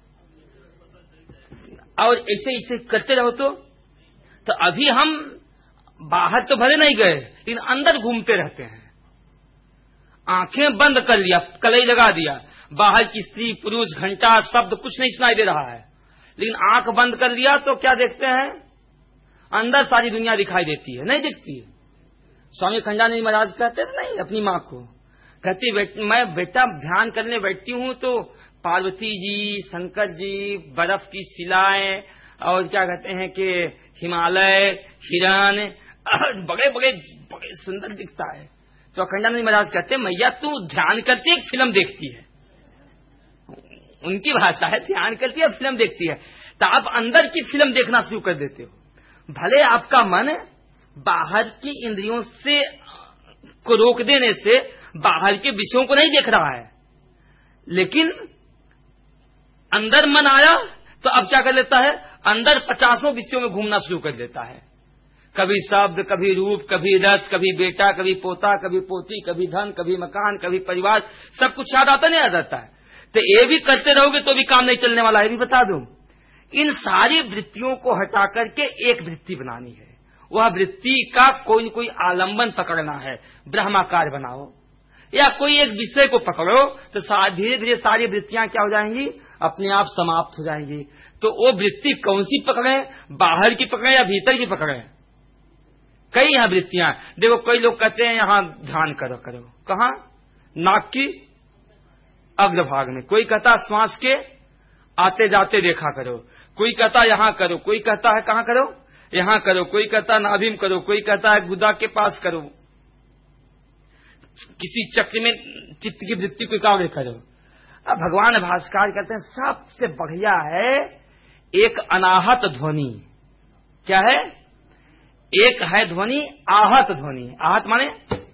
और ऐसे ऐसे करते रहो तो अभी हम बाहर तो भले नहीं गए, लेकिन अंदर घूमते रहते हैं। आंखें बंद कर लिया, कलई लगा दिया, बाहर की स्त्री पुरुष घंटा शब्द कुछ नहीं सुनाई दे रहा है, लेकिन आंख बंद कर लिया तो क्या देखते हैं? अंदर सारी दुनिया दिखाई देती है, नहीं दिखती है? स्वामी खंडानंद महाराज कहते हैं नहीं, अपनी माँ को कहती, मैं बेटा ध्यान करने बैठती हूँ तो पार्वती जी, शंकर जी, बर्फ की शिलाएं, और क्या कहते हैं कि हिमालय, हिरण, बड़े बड़े बड़े सुंदर दिखता है। तो अखंडानंद महाराज कहते हैं, मैया तू ध्यान करती है, फिल्म देखती है। उनकी भाषा है, ध्यान करती है, फिल्म देखती है। तो आप अंदर की फिल्म देखना शुरू कर देते हो। भले आपका मन बाहर की इंद्रियों से को रोक देने से बाहर के विषयों को नहीं देख रहा है, लेकिन अंदर मन आया तो अब क्या कर लेता है? अंदर 50 विषयों में घूमना शुरू कर देता है। कभी शब्द, कभी रूप, कभी रस, कभी बेटा, कभी पोता, कभी पोती, कभी धन, कभी मकान, कभी परिवार, सब कुछ याद आता नहीं आ जाता है। तो ये भी करते रहोगे तो भी काम नहीं चलने वाला है। भी बता दूं, इन सारी वृत्तियों को हटा करके एक वृत्ति बनानी है। वह वृत्ति का कोई न कोई आलंबन पकड़ना है। ब्रह्माकार बनाओ या कोई एक विषय को पकड़ो, तो धीरे धीरे सारी वृत्तियां क्या हो जाएंगी? अपने आप समाप्त हो जाएंगी। तो वो वृत्ति कौन सी पकड़े? बाहर की पकड़े या भीतर की पकड़े? कई यहाँ वृत्तियां देखो। कई लोग कहते हैं यहाँ ध्यान करो करो, कहाँ? नाक की अग्रभाग में। कोई कहता श्वास के आते जाते देखा करो, कोई कहता यहाँ करो, कोई कहता है कहाँ करो? यहाँ करो, कोई कहता नाभि में करो, कोई कहता है गुदा के पास करो। किसी चक्र में चित्त की वृत्ति को एकाग्र करो। अब भगवान भास्कर कहते हैं सबसे बढ़िया है एक अनाहत ध्वनि। क्या है? एक है ध्वनि आहत ध्वनि। आहत माने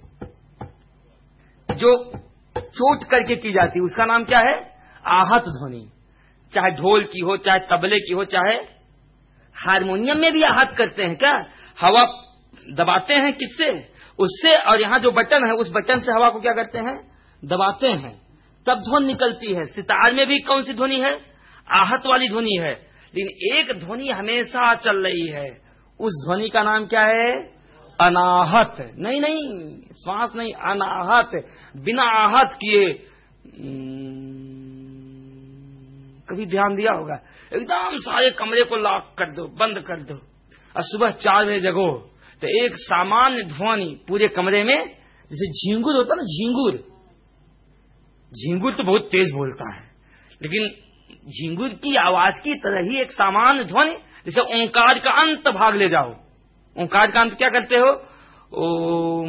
जो चोट करके की जाती है, उसका नाम क्या है? आहत ध्वनि। चाहे ढोल की हो, चाहे तबले की हो, चाहे हारमोनियम में भी आहत करते हैं। क्या हवा दबाते हैं? किससे? उससे। और यहां जो बटन है उस बटन से हवा को क्या करते हैं? दबाते हैं, तब ध्वनि निकलती है। सितार में भी कौन सी ध्वनि है? आहत वाली ध्वनि है। लेकिन एक ध्वनि हमेशा चल रही है, उस ध्वनि का नाम क्या है? अनाहत। नहीं नहीं, श्वास नहीं, अनाहत, बिना आहत किए। कभी ध्यान दिया होगा, एकदम सारे कमरे को लॉक कर दो, बंद कर दो, और सुबह 4 बजे जगो तो एक सामान्य ध्वनि पूरे कमरे में, जैसे झींगुर होता ना, झींगुर। झींगुर तो बहुत तेज बोलता है, लेकिन झींगुर की आवाज की तरह ही एक सामान्य ध्वनि, जैसे ओंकार का अंत भाग ले जाओ। ओंकार का अंत क्या करते हो? ओम।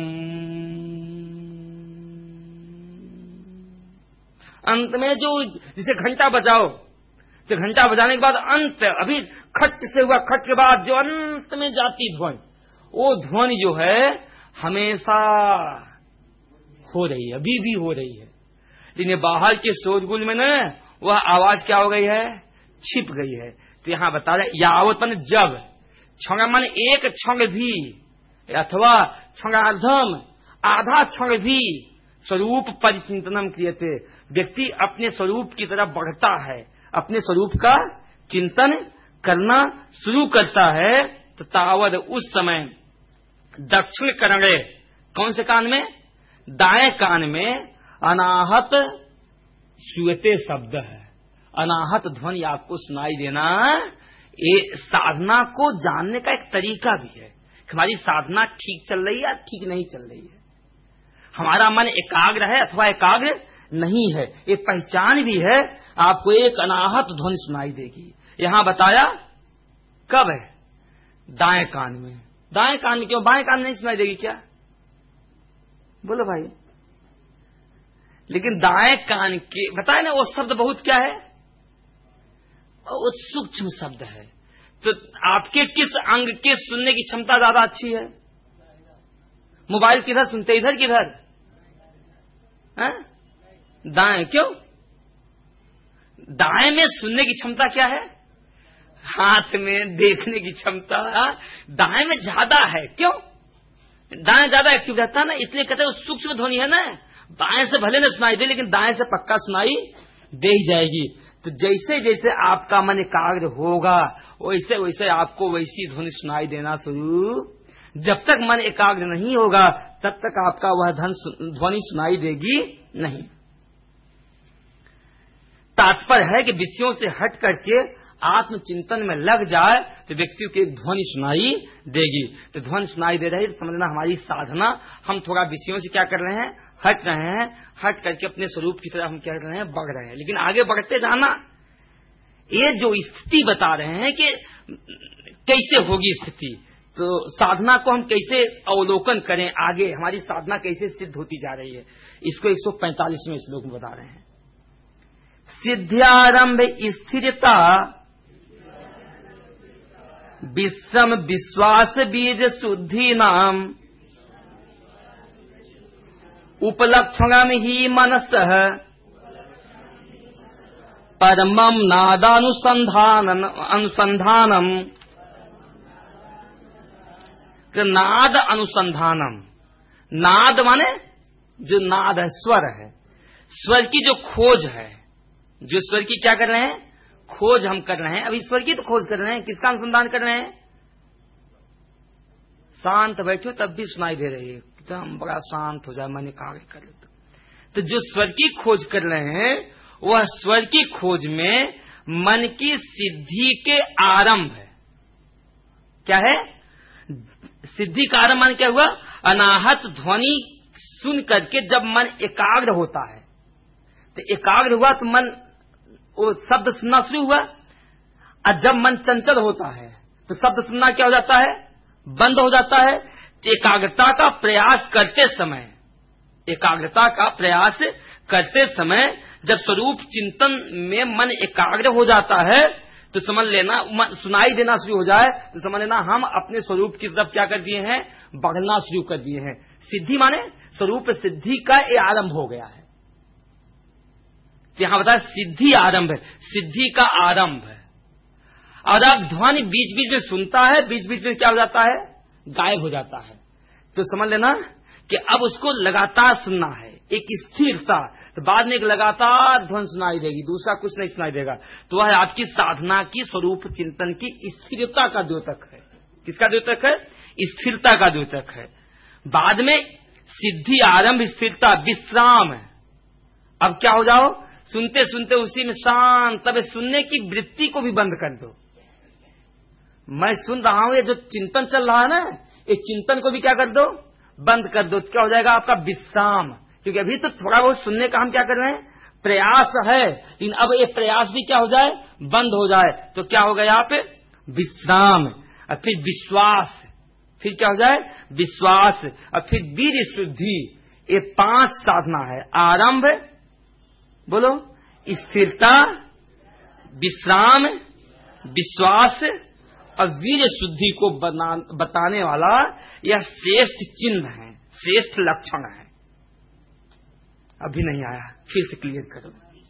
अंत में जो जिसे घंटा बजाओ, तो घंटा बजाने के बाद अंत, अभी खट से हुआ, खट के बाद जो अंत में जाती ध्वनि, वो ध्वनि जो है हमेशा हो रही है, अभी भी हो रही है। लेकिन बाहर के शोरगुल में न वह आवाज क्या हो गई है? छिप गई है। तो यहां बता रहे यावत मन जब, क्षण मन एक क्षण भी, अथवा क्षणार्धम आधा क्षण भी स्वरूप परिचिंतनम क्रियते, व्यक्ति अपने स्वरूप की तरफ बढ़ता है, अपने स्वरूप का चिंतन करना शुरू करता है, तो तावद उस समय दक्षिण करणे, कौन से कान में? दाएं कान में अनाहत श्रूयते शब्द है। अनाहत ध्वनि आपको सुनाई देना ये साधना को जानने का एक तरीका भी है। हमारी साधना ठीक चल रही है या ठीक नहीं चल रही है, हमारा मन एकाग्र है अथवा एकाग्र नहीं है, ये पहचान भी है। आपको एक अनाहत ध्वनि सुनाई देगी। यहां बताया कब है? दाएं कान में। दाएं कान में क्यों? बाएं कान में नहीं सुनाई देगी क्या? बोलो भाई। लेकिन दाएं कान के बताए ना, वो शब्द बहुत क्या है? वो सूक्ष्म शब्द है। तो आपके किस अंग के सुनने की क्षमता ज्यादा अच्छी है? मोबाइल किधर सुनते? इधर किधर? दाएं। क्यों? दाएं में सुनने की क्षमता क्या है? हाथ में देखने की क्षमता दाएं में ज्यादा है। क्यों? दाएं ज्यादा एक्टिव रहता है ना, इसलिए कहते हैं सूक्ष्म ध्वनि है ना, बाएं से भले न सुनाई दे, लेकिन दाएं से पक्का सुनाई दे ही जाएगी। तो जैसे जैसे आपका मन एकाग्र होगा, वैसे वैसे आपको वैसी ध्वनि सुनाई देना शुरू। जब तक मन एकाग्र नहीं होगा, तब तक आपका वह ध्वनि सुनाई देगी नहीं। तात्पर्य है कि विषयों से हट करके आत्मचिंतन में लग जाए तो व्यक्ति को एक ध्वनि सुनाई देगी। तो ध्वनि सुनाई दे रही है तो समझना हमारी साधना, हम थोड़ा विषयों से क्या कर रहे हैं? हट रहे हैं। हट करके अपने स्वरूप की तरफ हम क्या कर रहे हैं? बढ़ रहे हैं। लेकिन आगे बढ़ते जाना, ये जो स्थिति बता रहे हैं कि कैसे होगी स्थिति, तो साधना को हम कैसे अवलोकन करें, आगे हमारी साधना कैसे सिद्ध होती जा रही है, इसको 145वें श्लोक में बता रहे हैं। सिद्ध्यारंभ स्थिरता विश्रम विश्वास बीज शुद्धि नाम उपलक्षणम ही मनसः परमम नादानुसंधानम नाद अनुसंधानम। नाद माने जो नाद है, स्वर है, स्वर की जो खोज है, जो स्वर की क्या कर रहे हैं? खोज हम कर रहे हैं। अभी स्वर की तो खोज कर रहे हैं, किसका अनुसंधान कर रहे हैं? शांत बैठो तब भी सुनाई दे रही है, एकदम बड़ा शांत हो जाए, मन एकाग्र कर ले तो जो स्वर की खोज कर रहे हैं, वह स्वर की खोज में मन की सिद्धि के आरंभ है। क्या है? सिद्धि का आरंभ मान क्या हुआ? अनाहत ध्वनि सुन करके जब मन एकाग्र होता है, तो एकाग्र हुआ तो मन वो शब्द सुनना शुरू हुआ। और जब मन चंचल होता है तो शब्द सुनना क्या हो जाता है? बंद हो जाता है। तो एकाग्रता का प्रयास करते समय एकाग्रता का प्रयास करते समय जब स्वरूप चिंतन में मन एकाग्र हो जाता है तो समझ लेना, सुनाई देना शुरू हो जाए तो समझ लेना हम अपने स्वरूप की तरफ क्या कर दिए हैं, बढ़ना शुरू कर दिए हैं। सिद्धि माने स्वरूप सिद्धि का ये आरंभ हो गया है। यहां बताया सिद्धि आरंभ है, सिद्धि का आरंभ है। और अब ध्वनि बीच बीच में सुनता है, बीच बीच में क्या हो जाता है, गायब हो जाता है। तो समझ लेना कि अब उसको लगातार सुनना है, एक स्थिरता। तो बाद में एक लगातार ध्वनि सुनाई देगी, दूसरा कुछ नहीं सुनाई देगा। तो वह आपकी साधना की स्वरूप चिंतन की स्थिरता का द्योतक है। किसका द्योतक है, स्थिरता का द्योतक है। बाद में सिद्धि आरंभ, स्थिरता, विश्राम है। अब क्या हो जाओ, सुनते सुनते उसी में शांत, तब सुनने की वृत्ति को भी बंद कर दो। मैं सुन रहा हूं, ये जो चिंतन चल रहा है ना, ये चिंतन को भी क्या कर दो, बंद कर दो। क्या हो जाएगा आपका विश्राम। क्योंकि अभी तो थोड़ा बहुत सुनने का हम क्या कर रहे हैं, प्रयास है, लेकिन अब ये प्रयास भी क्या हो जाए, बंद हो जाए। तो क्या होगा यहाँ पे, विश्राम। और फिर विश्वास, फिर क्या हो जाए, विश्वास, और फिर वीर्य शुद्धि। ये 5 साधना है। आरंभ, बोलो, स्थिरता, विश्राम, विश्वास और वीर्य शुद्धि को बताने वाला यह श्रेष्ठ चिन्ह है, श्रेष्ठ लक्षण है। अभी नहीं आया, फिर से क्लियर करो,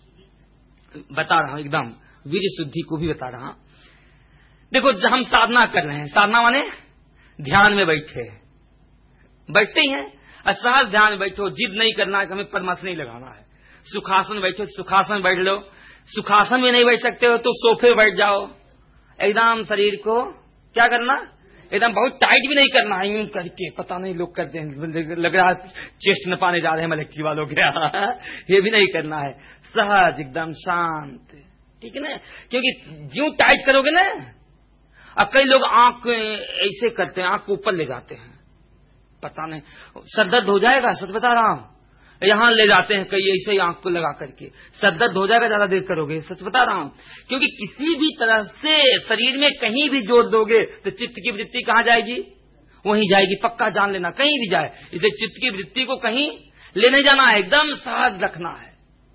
बता रहा हूं एकदम, वीर्य शुद्धि को भी बता रहा हूं। देखो जब हम साधना कर रहे हैं, साधना माने ध्यान में बैठते ही हैं, असहज ध्यान में बैठो, जिद नहीं करना है कि हमें परमार्थ नहीं लगाना है। सुखासन बैठो, सुखासन बैठ लो। सुखासन में नहीं बैठ सकते हो तो सोफे बैठ जाओ। एकदम शरीर को क्या करना, एकदम बहुत टाइट भी नहीं करना है, यूं करके, पता नहीं लोग करते हैं, लग रहा है चेस्ट न पाने जा रहे हैं मलक्की वालों के, ये भी नहीं करना है। सहज, एकदम शांत, ठीक है ना। क्योंकि ज्यों टाइट करोगे ना, अब कई लोग आंख ऐसे करते हैं, आंख को ऊपर ले जाते हैं, पता नहीं सर दर्द हो जाएगा, सच बता रहा हूं। यहां ले जाते हैं कई ऐसे ही आंख को लगा करके, सर दर्द हो जाएगा ज्यादा देर करोगे, सच बता रहा हूं। क्योंकि किसी भी तरह से शरीर में कहीं भी जोर दोगे तो चित्त की वृत्ति कहां जाएगी, वहीं जाएगी, पक्का जान लेना, कहीं भी जाए। इसे चित्त की वृत्ति को कहीं ले नहीं जाना है, एकदम सहज रखना है।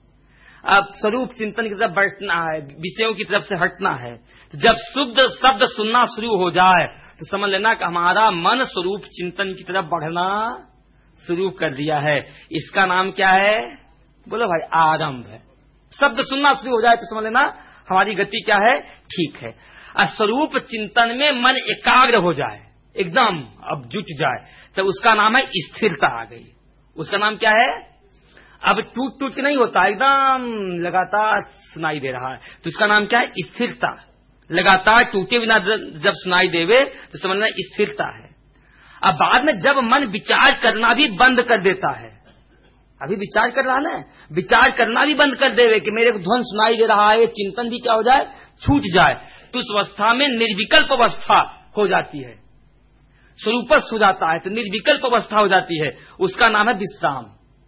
अब स्वरूप चिंतन की तरफ बैठना है, विषयों की तरफ से हटना है। जब शुद्ध शब्द सुनना शुरू हो जाए तो समझ लेना कि हमारा मन स्वरूप चिंतन की तरफ बढ़ना शुरू कर दिया है। इसका नाम क्या है, बोलो भाई, आरंभ है। शब्द सुनना शुरू हो जाए तो समझ लेना हमारी गति क्या है, ठीक है। स्वरूप चिंतन में मन एकाग्र हो जाए, एकदम अब जुट जाए, तो उसका नाम है स्थिरता आ गई। उसका नाम क्या है, अब टूट टूट के नहीं होता, एकदम लगातार सुनाई दे रहा है, तो उसका नाम क्या है, स्थिरता। लगातार टूटे बिना जब सुनाई देवे तो समझना स्थिरता है। अब बाद में जब मन विचार करना भी बंद कर देता है, अभी विचार कर रहा है ना, विचार करना भी बंद कर देवे कि मेरे को ध्वनि सुनाई दे रहा है, चिंतन भी क्या हो जाए, छूट जाए, तो उस अवस्था में निर्विकल्प अवस्था हो जाती है, स्वरूपस्थ हो जाता है, तो निर्विकल्प अवस्था हो जाती है। उसका नाम है विश्राम।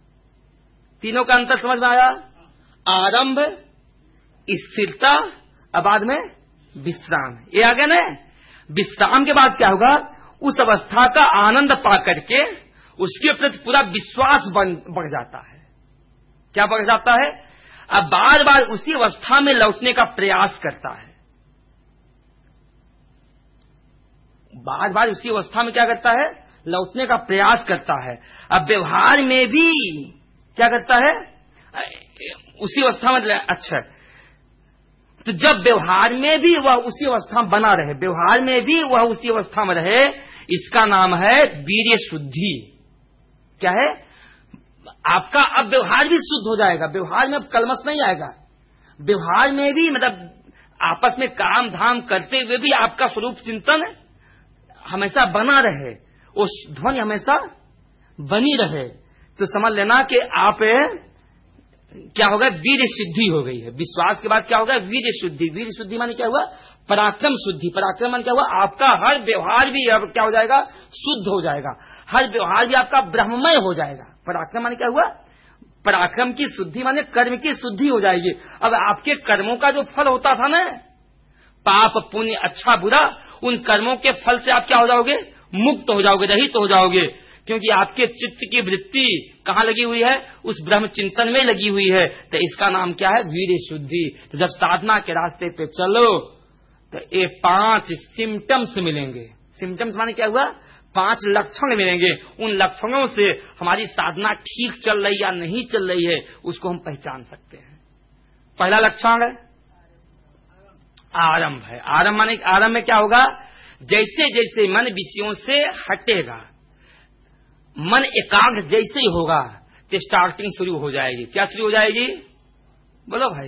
तीनों का अंतर समझ में आया, आरंभ, स्थिरता, अब बाद में विश्राम। ये आ गया ना। विश्राम के बाद क्या होगा, उस अवस्था का आनंद पा करके उसके प्रति पूरा विश्वास बढ़ जाता है। क्या बढ़ जाता है, अब बार बार उसी अवस्था में लौटने का प्रयास करता है, बार बार उसी अवस्था में क्या करता है, लौटने का प्रयास करता है। अब व्यवहार में भी क्या करता है, उसी अवस्था में। अच्छा, तो जब व्यवहार में भी वह उसी अवस्था में बना रहे, व्यवहार में भी वह उसी अवस्था में रहे, इसका नाम है वीर्य शुद्धि। क्या है, आपका अब व्यवहार भी शुद्ध हो जाएगा, व्यवहार में अब कलमश नहीं आएगा, व्यवहार में भी मतलब आपस में काम धाम करते हुए भी आपका स्वरूप चिंतन हमेशा बना रहे, उस ध्वनि हमेशा बनी रहे, तो समझ लेना कि आप क्या होगा, वीर्य शुद्धि हो गई है। विश्वास के बाद क्या होगा, वीर्य शुद्धि। वीर्य शुद्धि माने क्या हुआ, पराक्रम शुद्धि। पराक्रम माने क्या हुआ, आपका हर व्यवहार भी अब क्या हो जाएगा, शुद्ध हो जाएगा, हर व्यवहार भी आपका ब्रह्ममय हो जाएगा। पराक्रम माने क्या हुआ, पराक्रम की शुद्धि माने कर्म की शुद्धि हो जाएगी। अब आपके कर्मों का जो फल होता था ना, पाप पुण्य अच्छा बुरा, उन कर्मों के फल से आप क्या हो जाओगे, मुक्त हो जाओगे, रहित हो जाओगे। क्योंकि आपके चित्त की वृत्ति कहाँ लगी हुई है? उस ब्रह्म चिंतन में लगी हुई है। तो इसका नाम क्या है? वीर्य शुद्धि। तो जब साधना के रास्ते पे चलो तो ये 5 सिम्टम्स मिलेंगे। सिम्टम्स माने क्या हुआ? 5 लक्षण मिलेंगे। उन लक्षणों से हमारी साधना ठीक चल रही या नहीं चल रही है उसको हम पहचान सकते हैं। पहला लक्षण है आरंभ है। आरंभ में क्या होगा? जैसे जैसे मन विषयों से हटेगा, मन एकाग्र जैसे ही होगा तो स्टार्टिंग शुरू हो जाएगी। क्या शुरू हो जाएगी? बोलो भाई।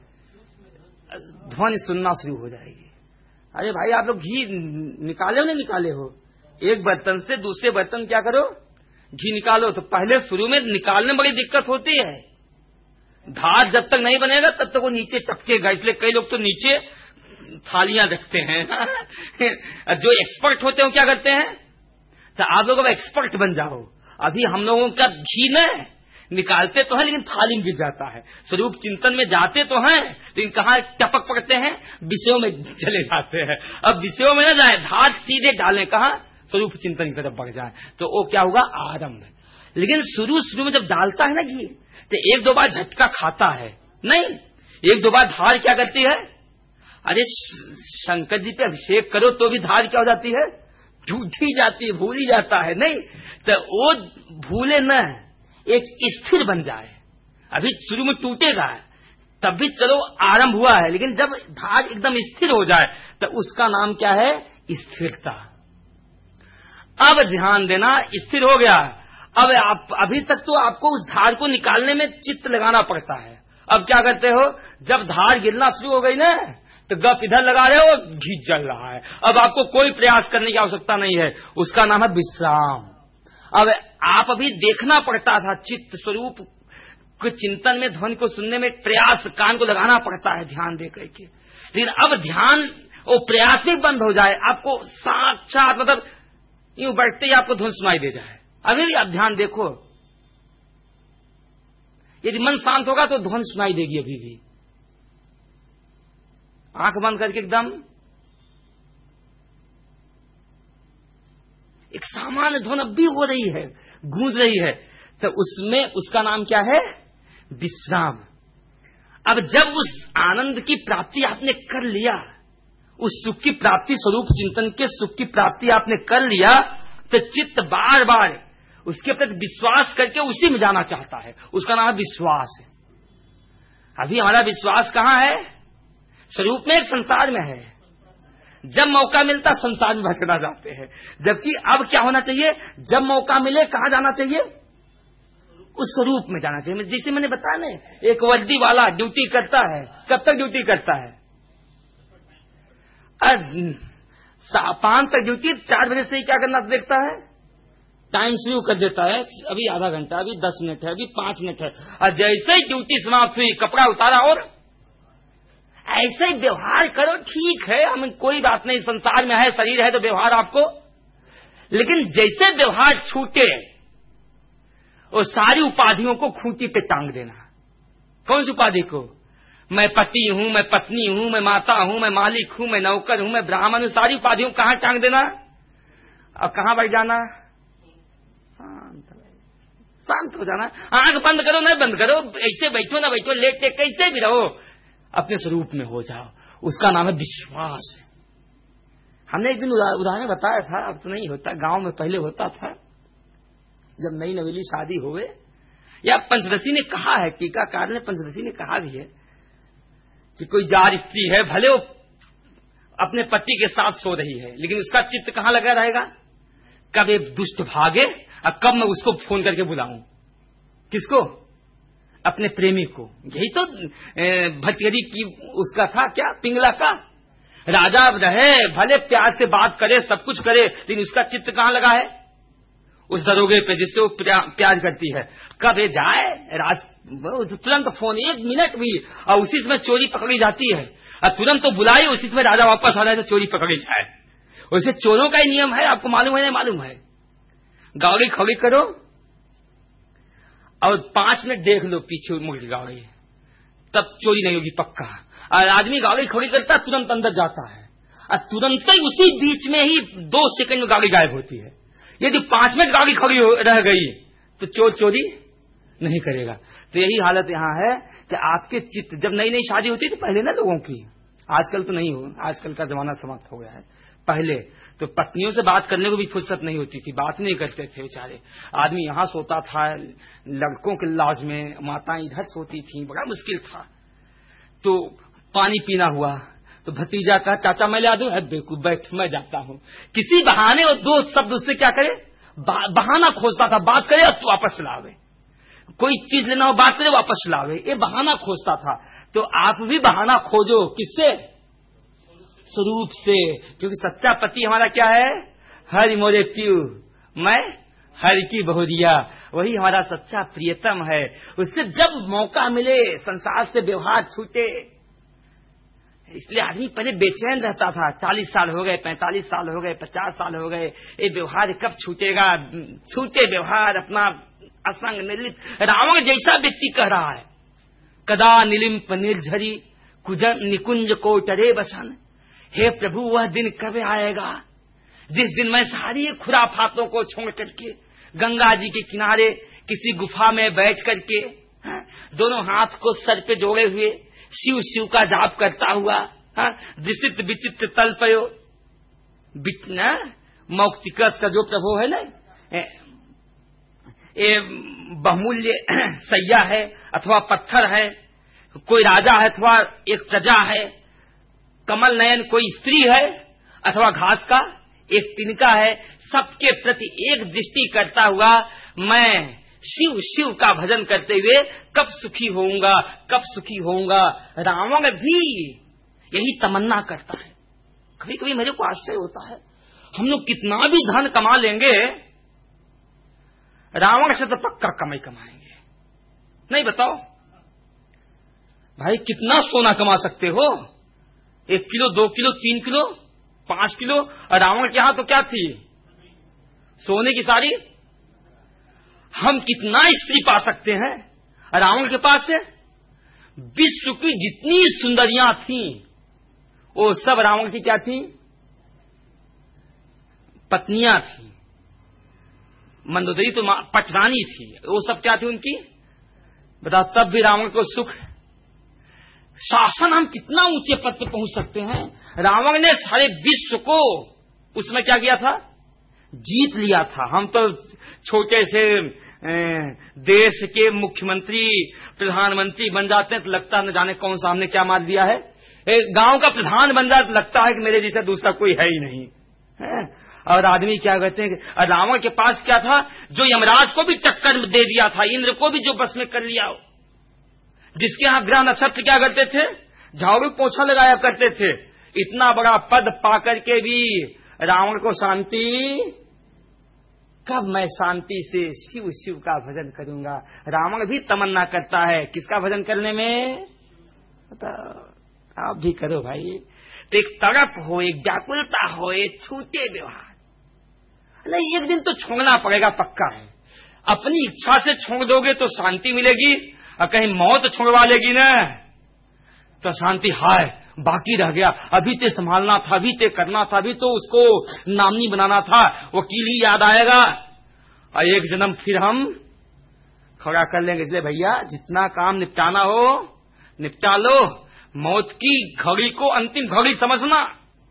ध्वनि सुनना शुरू हो जाएगी। अरे भाई आप लोग घी निकाले हो नहीं निकाले हो? एक बर्तन से दूसरे बर्तन क्या करो? घी निकालो। तो पहले शुरू में निकालने में बड़ी दिक्कत होती है। धार जब तक नहीं बनेगा तब तक वो नीचे टपकेगा। इसलिए कई लोग तो नीचे थालियां रखते हैं। जो एक्सपर्ट होते हैं क्या करते हैं? तो आप लोग अब एक्सपर्ट बन जाओ। अभी हम लोगों का घी न निकालते तो हैं लेकिन थाली में गिर जाता है। स्वरूप चिंतन में जाते तो हैं लेकिन कहाँ टपक पड़ते हैं? विषयों में चले जाते हैं। अब विषयों में न जाए, धार सीधे डालें कहाँ? स्वरूप चिंतन की तरफ बढ़ जाए। तो वो क्या होगा? आरंभ। लेकिन शुरू में जब डालता है ना घी तो 1-2 बार झटका खाता है नहीं, 1-2 बार धार क्या करती है? अरे शंकर जी पे अभिषेक करो तो भी धार क्या हो जाती है? टूटी जाती है, भूल ही जाता है नहीं। तो वो भूले न, एक स्थिर बन जाए। अभी शुरू में टूटेगा तब भी चलो आरंभ हुआ है, लेकिन जब धार एकदम स्थिर हो जाए तो उसका नाम क्या है? स्थिरता। अब ध्यान देना, स्थिर हो गया। अब आप अभी तक तो आपको उस धार को निकालने में चित्त लगाना पड़ता है। अब क्या करते हो? जब धार गिरना शुरू हो गई ना तो गप इधर लगा रहे हो, घी जल रहा है। अब आपको कोई प्रयास करने की आवश्यकता नहीं है। उसका नाम है विश्राम। अब आप अभी देखना पड़ता था चित्त स्वरूप के चिंतन में, ध्वनि को सुनने में प्रयास, कान को लगाना पड़ता है ध्यान दे करके। लेकिन अब ध्यान वो प्रयास भी बंद हो जाए, आपको साक्षात मतलब यूं बैठते ही आपको ध्वनि सुनाई दे जाए। अभी भी आप ध्यान देखो, यदि मन शांत होगा तो ध्वनि सुनाई देगी। अभी भी आंख बंद करके एकदम एक सामान्य ध्वनि अब भी हो रही है, गूंज रही है, तो उसमें उसका नाम क्या है? विश्राम। अब जब उस आनंद की प्राप्ति आपने कर लिया, उस सुख की प्राप्ति, स्वरूप चिंतन के सुख की प्राप्ति आपने कर लिया, तो चित्त बार बार उसके प्रति विश्वास करके उसी में जाना चाहता है। उसका नाम विश्वास है। अभी हमारा विश्वास कहाँ है? स्वरूप में, संसार में है। जब मौका मिलता संसार में भटकना जाते हैं, जबकि अब क्या होना चाहिए? जब मौका मिले कहाँ जाना चाहिए? उस स्वरूप में जाना चाहिए। जैसे मैंने बताया ना, एक वर्दी वाला ड्यूटी करता है, कब तक ड्यूटी करता है? 5 तक ड्यूटी, 4 बजे से ही क्या करना देखता है? टाइम शुरू कर देता है। अभी आधा घंटा, अभी 10 मिनट है, अभी 5 मिनट है। और जैसे ही ड्यूटी समाप्त हुई, कपड़ा उतारा और ऐसे ही व्यवहार करो। ठीक है, हम कोई बात नहीं, संसार में है, शरीर है तो व्यवहार आपको, लेकिन जैसे व्यवहार छूटे वो सारी उपाधियों को खूंटी पे टांग देना। कौन सी उपाधि को? मैं पति हूं, मैं पत्नी हूं, मैं माता हूं, मैं मालिक हूं, मैं नौकर हूं, मैं ब्राह्मण हूं, सारी उपाधियों को कहां टांग देना और कहां बैठ जाना? शांत हो जाना। आंख बंद करो ना बंद करो, ऐसे बैठो ना बैठो, लेटे कैसे भी रहो, अपने स्वरूप में हो जाओ। उसका नाम है विश्वास। हमने एक दिन उदाहरण बताया था, अब तो नहीं होता, गांव में पहले होता था। जब नई नवेली शादी हुए, या पंचदशी ने कहा है, टीकाकार ने, पंचदशी ने कहा भी है कि कोई जार स्त्री है, भले वो अपने पति के साथ सो रही है, लेकिन उसका चित्त कहां लगा रहेगा? कब एक दुष्ट भागे और कब मैं उसको फोन करके बुलाऊं। किसको? अपने प्रेमी को। यही तो भटकरी की उसका था, क्या पिंगला का। राजा रहे, भले प्यार से बात करे, सब कुछ करे, लेकिन उसका चित्त कहां लगा है? उस दरोगे पे जिससे वो प्यार करती है। कब ये जाए राज, तुरंत फोन, 1 मिनट भी, और उसी समय चोरी पकड़ी जाती है, और तुरंत तो बुलाई, उसी समय राजा वापस आ जाए तो चोरी पकड़ी जाए। वैसे चोरों का ही नियम है, आपको मालूम है नहीं मालूम है? गाड़ी खड़ी करो और 5 मिनट देख लो पीछे मुड़ गाड़ी, तब चोरी नहीं होगी पक्का। और आदमी गाड़ी खड़ी करता है, तुरंत अंदर जाता है, और तुरंत ही उसी बीच में ही 2 सेकंड में गाड़ी गायब होती है। यदि 5 मिनट गाड़ी खड़ी रह गई तो चोर चोरी नहीं करेगा। तो यही हालत यहाँ है कि आपके चित्त, जब नई नई शादी होती थी पहले ना लोगों की, आजकल तो नहीं हो, आजकल का जमाना समाप्त हो गया है। पहले तो पत्नियों से बात करने को भी फुर्सत नहीं होती थी, बात नहीं करते थे बेचारे। आदमी यहाँ सोता था लड़कों के लॉज में, माताएं इधर सोती थी, बड़ा मुश्किल था। तो पानी पीना हुआ तो भतीजा का चाचा मैं ला दूं, बेवकूफ बैठ मैं जाता हूँ। किसी बहाने और 2 शब्द उससे क्या करे, बहाना खोजता था, बात करे और वापस लावे, कोई चीज लेना हो बात करे वापस लावे, ये बहाना खोजता था। तो आप भी बहाना खोजो, किससे? स्वरूप से। क्योंकि सच्चा पति हमारा क्या है? हरि मोरे प्यू, मैं हरि की बहुरिया, वही हमारा सच्चा प्रियतम है। उससे जब मौका मिले संसार से व्यवहार छूटे, इसलिए आदमी पहले बेचैन रहता था। 40 साल हो गए, 45 साल हो गए, 50 साल हो गए, ये व्यवहार कब छूटेगा? छूटे व्यवहार, अपना असंग निर्लिप्त रावण जैसा व्यक्ति कह रहा है, कदा नीलिम्प निर्झरी कुजन निकुंज कोटरे बसन। हे प्रभु, वह दिन कब आएगा जिस दिन मैं सारी खुराफातों को छोड़ करके गंगा जी के किनारे किसी गुफा में बैठ करके दोनों हाथ को सर पे जोड़े हुए शिव शिव का जाप करता हुआ, विचित्र विचित्र तलपयो मौक्तिकस का जो प्रभु है ना, ये बहुमूल्य सैया है अथवा पत्थर है, कोई राजा है अथवा एक प्रजा है, कमल नयन कोई स्त्री है अथवा घास का एक तिनका है, सबके प्रति एक दृष्टि करता हुआ मैं शिव शिव का भजन करते हुए कब सुखी होऊंगा, कब सुखी होऊंगा। रावण भी यही तमन्ना करता है। कभी कभी मेरे को आश्चर्य होता है, हम लोग कितना भी धन कमा लेंगे, रावण से तो पक्का कमाई कमाएंगे। नहीं बताओ भाई, कितना सोना कमा सकते हो? 1 किलो, 2 किलो, 3 किलो, 5 किलो। और रावण के यहां तो क्या थी? सोने की सारी। हम कितना स्त्री पा सकते हैं? रावण के पास से विश्व की जितनी सुंदरियां थीं वो सब रावण की क्या थी? पत्नियां थी। मंदोदरी तो पटरानी थी, वो सब क्या थी उनकी? बताओ, तब भी रावण को सुख। शासन हम कितना ऊंचे पद पर पहुंच सकते हैं? रावण ने सारे विश्व को उसमें क्या किया था? जीत लिया था। हम तो छोटे से देश के मुख्यमंत्री प्रधानमंत्री बन जाते हैं तो लगता है न जाने कौन सा हमने क्या मार दिया है। गांव का प्रधान बन जाता तो लगता है कि मेरे जैसा दूसरा कोई है ही नहीं है। और आदमी क्या कहते हैं कि रावण के पास क्या था? जो यमराज को भी टक्कर दे दिया था, इंद्र को भी जो बस में कर लिया, जिसके यहां ग्रह नक्षत्र क्या करते थे? झाड़ू भी पोछा लगाया करते थे। इतना बड़ा पद पाकर के भी रावण को शांति, कब मैं शांति से शिव शिव का भजन करूंगा। रावण भी तमन्ना करता है किसका भजन करने में? आप भी करो भाई। तो एक तड़प हो, एक व्याकुलता हो, एक छूटे व्यवहार। नहीं, एक दिन तो छोड़ना पड़ेगा, पक्का है। अपनी इच्छा से छोड़ दोगे तो शांति मिलेगी, और कहीं मौत छोड़वा लेगी ना तो शांति हाय बाकी रह गया। अभी ते संभालना था, अभी ते करना था, अभी तो उसको नामनी बनाना था, वकील ही याद आएगा और एक जन्म फिर हम खड़ा कर लेंगे। इसलिए भैया जितना काम निपटाना हो निपटा लो। मौत की घड़ी को अंतिम घड़ी समझना,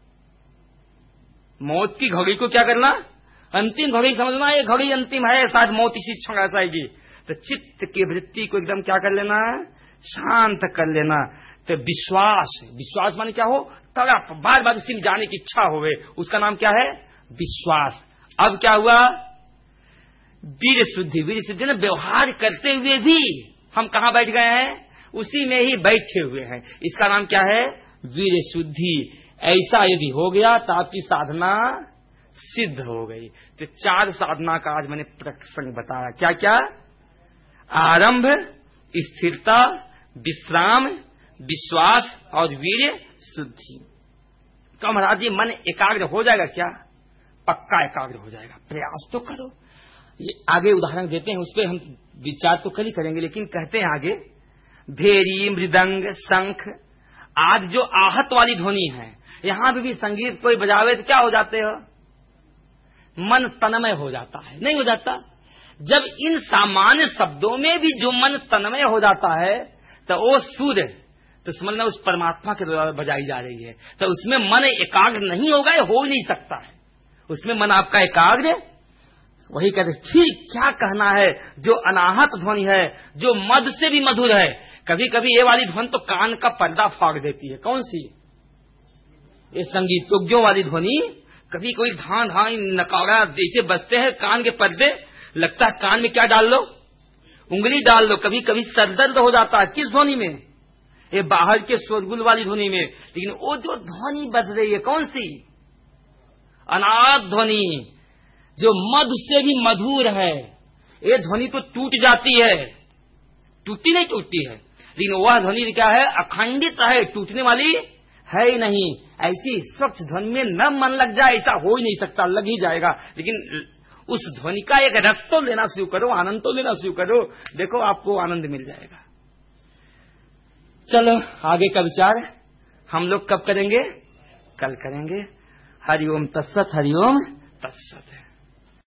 मौत की घड़ी को क्या करना? अंतिम घड़ी समझना। ये घड़ी अंतिम है, शायद मौत इसी क्षण आएगी। तो चित्त की वृत्ति को एकदम क्या कर लेना? शांत कर लेना। तो विश्वास, विश्वास माने क्या हो? तड़प, बार बार इसी में जाने की इच्छा होवे, उसका नाम क्या है? विश्वास। अब क्या हुआ? वीर शुद्धि। वीर शुद्धि ने व्यवहार करते हुए भी हम कहां बैठ गए हैं? उसी में ही बैठे हुए हैं। इसका नाम क्या है? वीर शुद्धि। ऐसा यदि हो गया तो आपकी साधना सिद्ध हो गई। तो 4 साधना का आज मैंने प्रसंग बताया। क्या क्या? आरंभ, स्थिरता, विश्राम, विश्वास और वीर्य शुद्धि। तो महाराज जी मन एकाग्र हो जाएगा क्या? पक्का एकाग्र हो जाएगा। प्रयास तो करो। ये आगे उदाहरण देते हैं, उस पर हम विचार तो कल ही करेंगे, लेकिन कहते हैं आगे भेरी, मृदंग, शंख आज जो आहत वाली ध्वनि है, यहां भी संगीत कोई बजावे तो क्या हो जाते हो? मन तन्मय हो जाता है, नहीं हो जाता? जब इन सामान्य शब्दों में भी जो मन तन्मय हो जाता है तो वो सूर्य, तो समझना उस परमात्मा के द्वारा बजाई जा रही है, तो उसमें मन एकाग्र नहीं होगा, ये हो नहीं सकता है। उसमें मन आपका एकाग्र, वही कहते फिर क्या कहना है, जो अनाहत ध्वनि है, जो मधु से भी मधुर है। कभी कभी ये वाली ध्वनि तो कान का पर्दा फाड़ देती है। कौन सी? ये संगीतज्ञों वाली ध्वनि। कभी कोई धान धान नकारा जैसे बजते हैं कान के पर्दे, लगता है कान में क्या डाल लो, उंगली डाल लो। कभी कभी सरदर्द हो जाता है। किस ध्वनि में? ये बाहर के शोरगुल वाली ध्वनि में। लेकिन वो जो ध्वनि बज रही है कौन सी? अनाहत ध्वनि, जो मधु से भी मधुर है। ये ध्वनि तो टूट जाती है, टूटती नहीं टूटती है, लेकिन वह ध्वनि क्या है? अखंडित है, टूटने वाली है ही नहीं। ऐसी स्वच्छ ध्वनि में न मन लग जाए ऐसा हो ही नहीं सकता, लग ही जाएगा। लेकिन उस ध्वनि का एक रस तो लेना शुरू करो, आनंद तो लेना शुरू करो, देखो आपको आनंद मिल जाएगा। चलो आगे का विचार हम लोग कब करेंगे? कल करेंगे। हरिओम तत्सत, हरिओम तत्सत।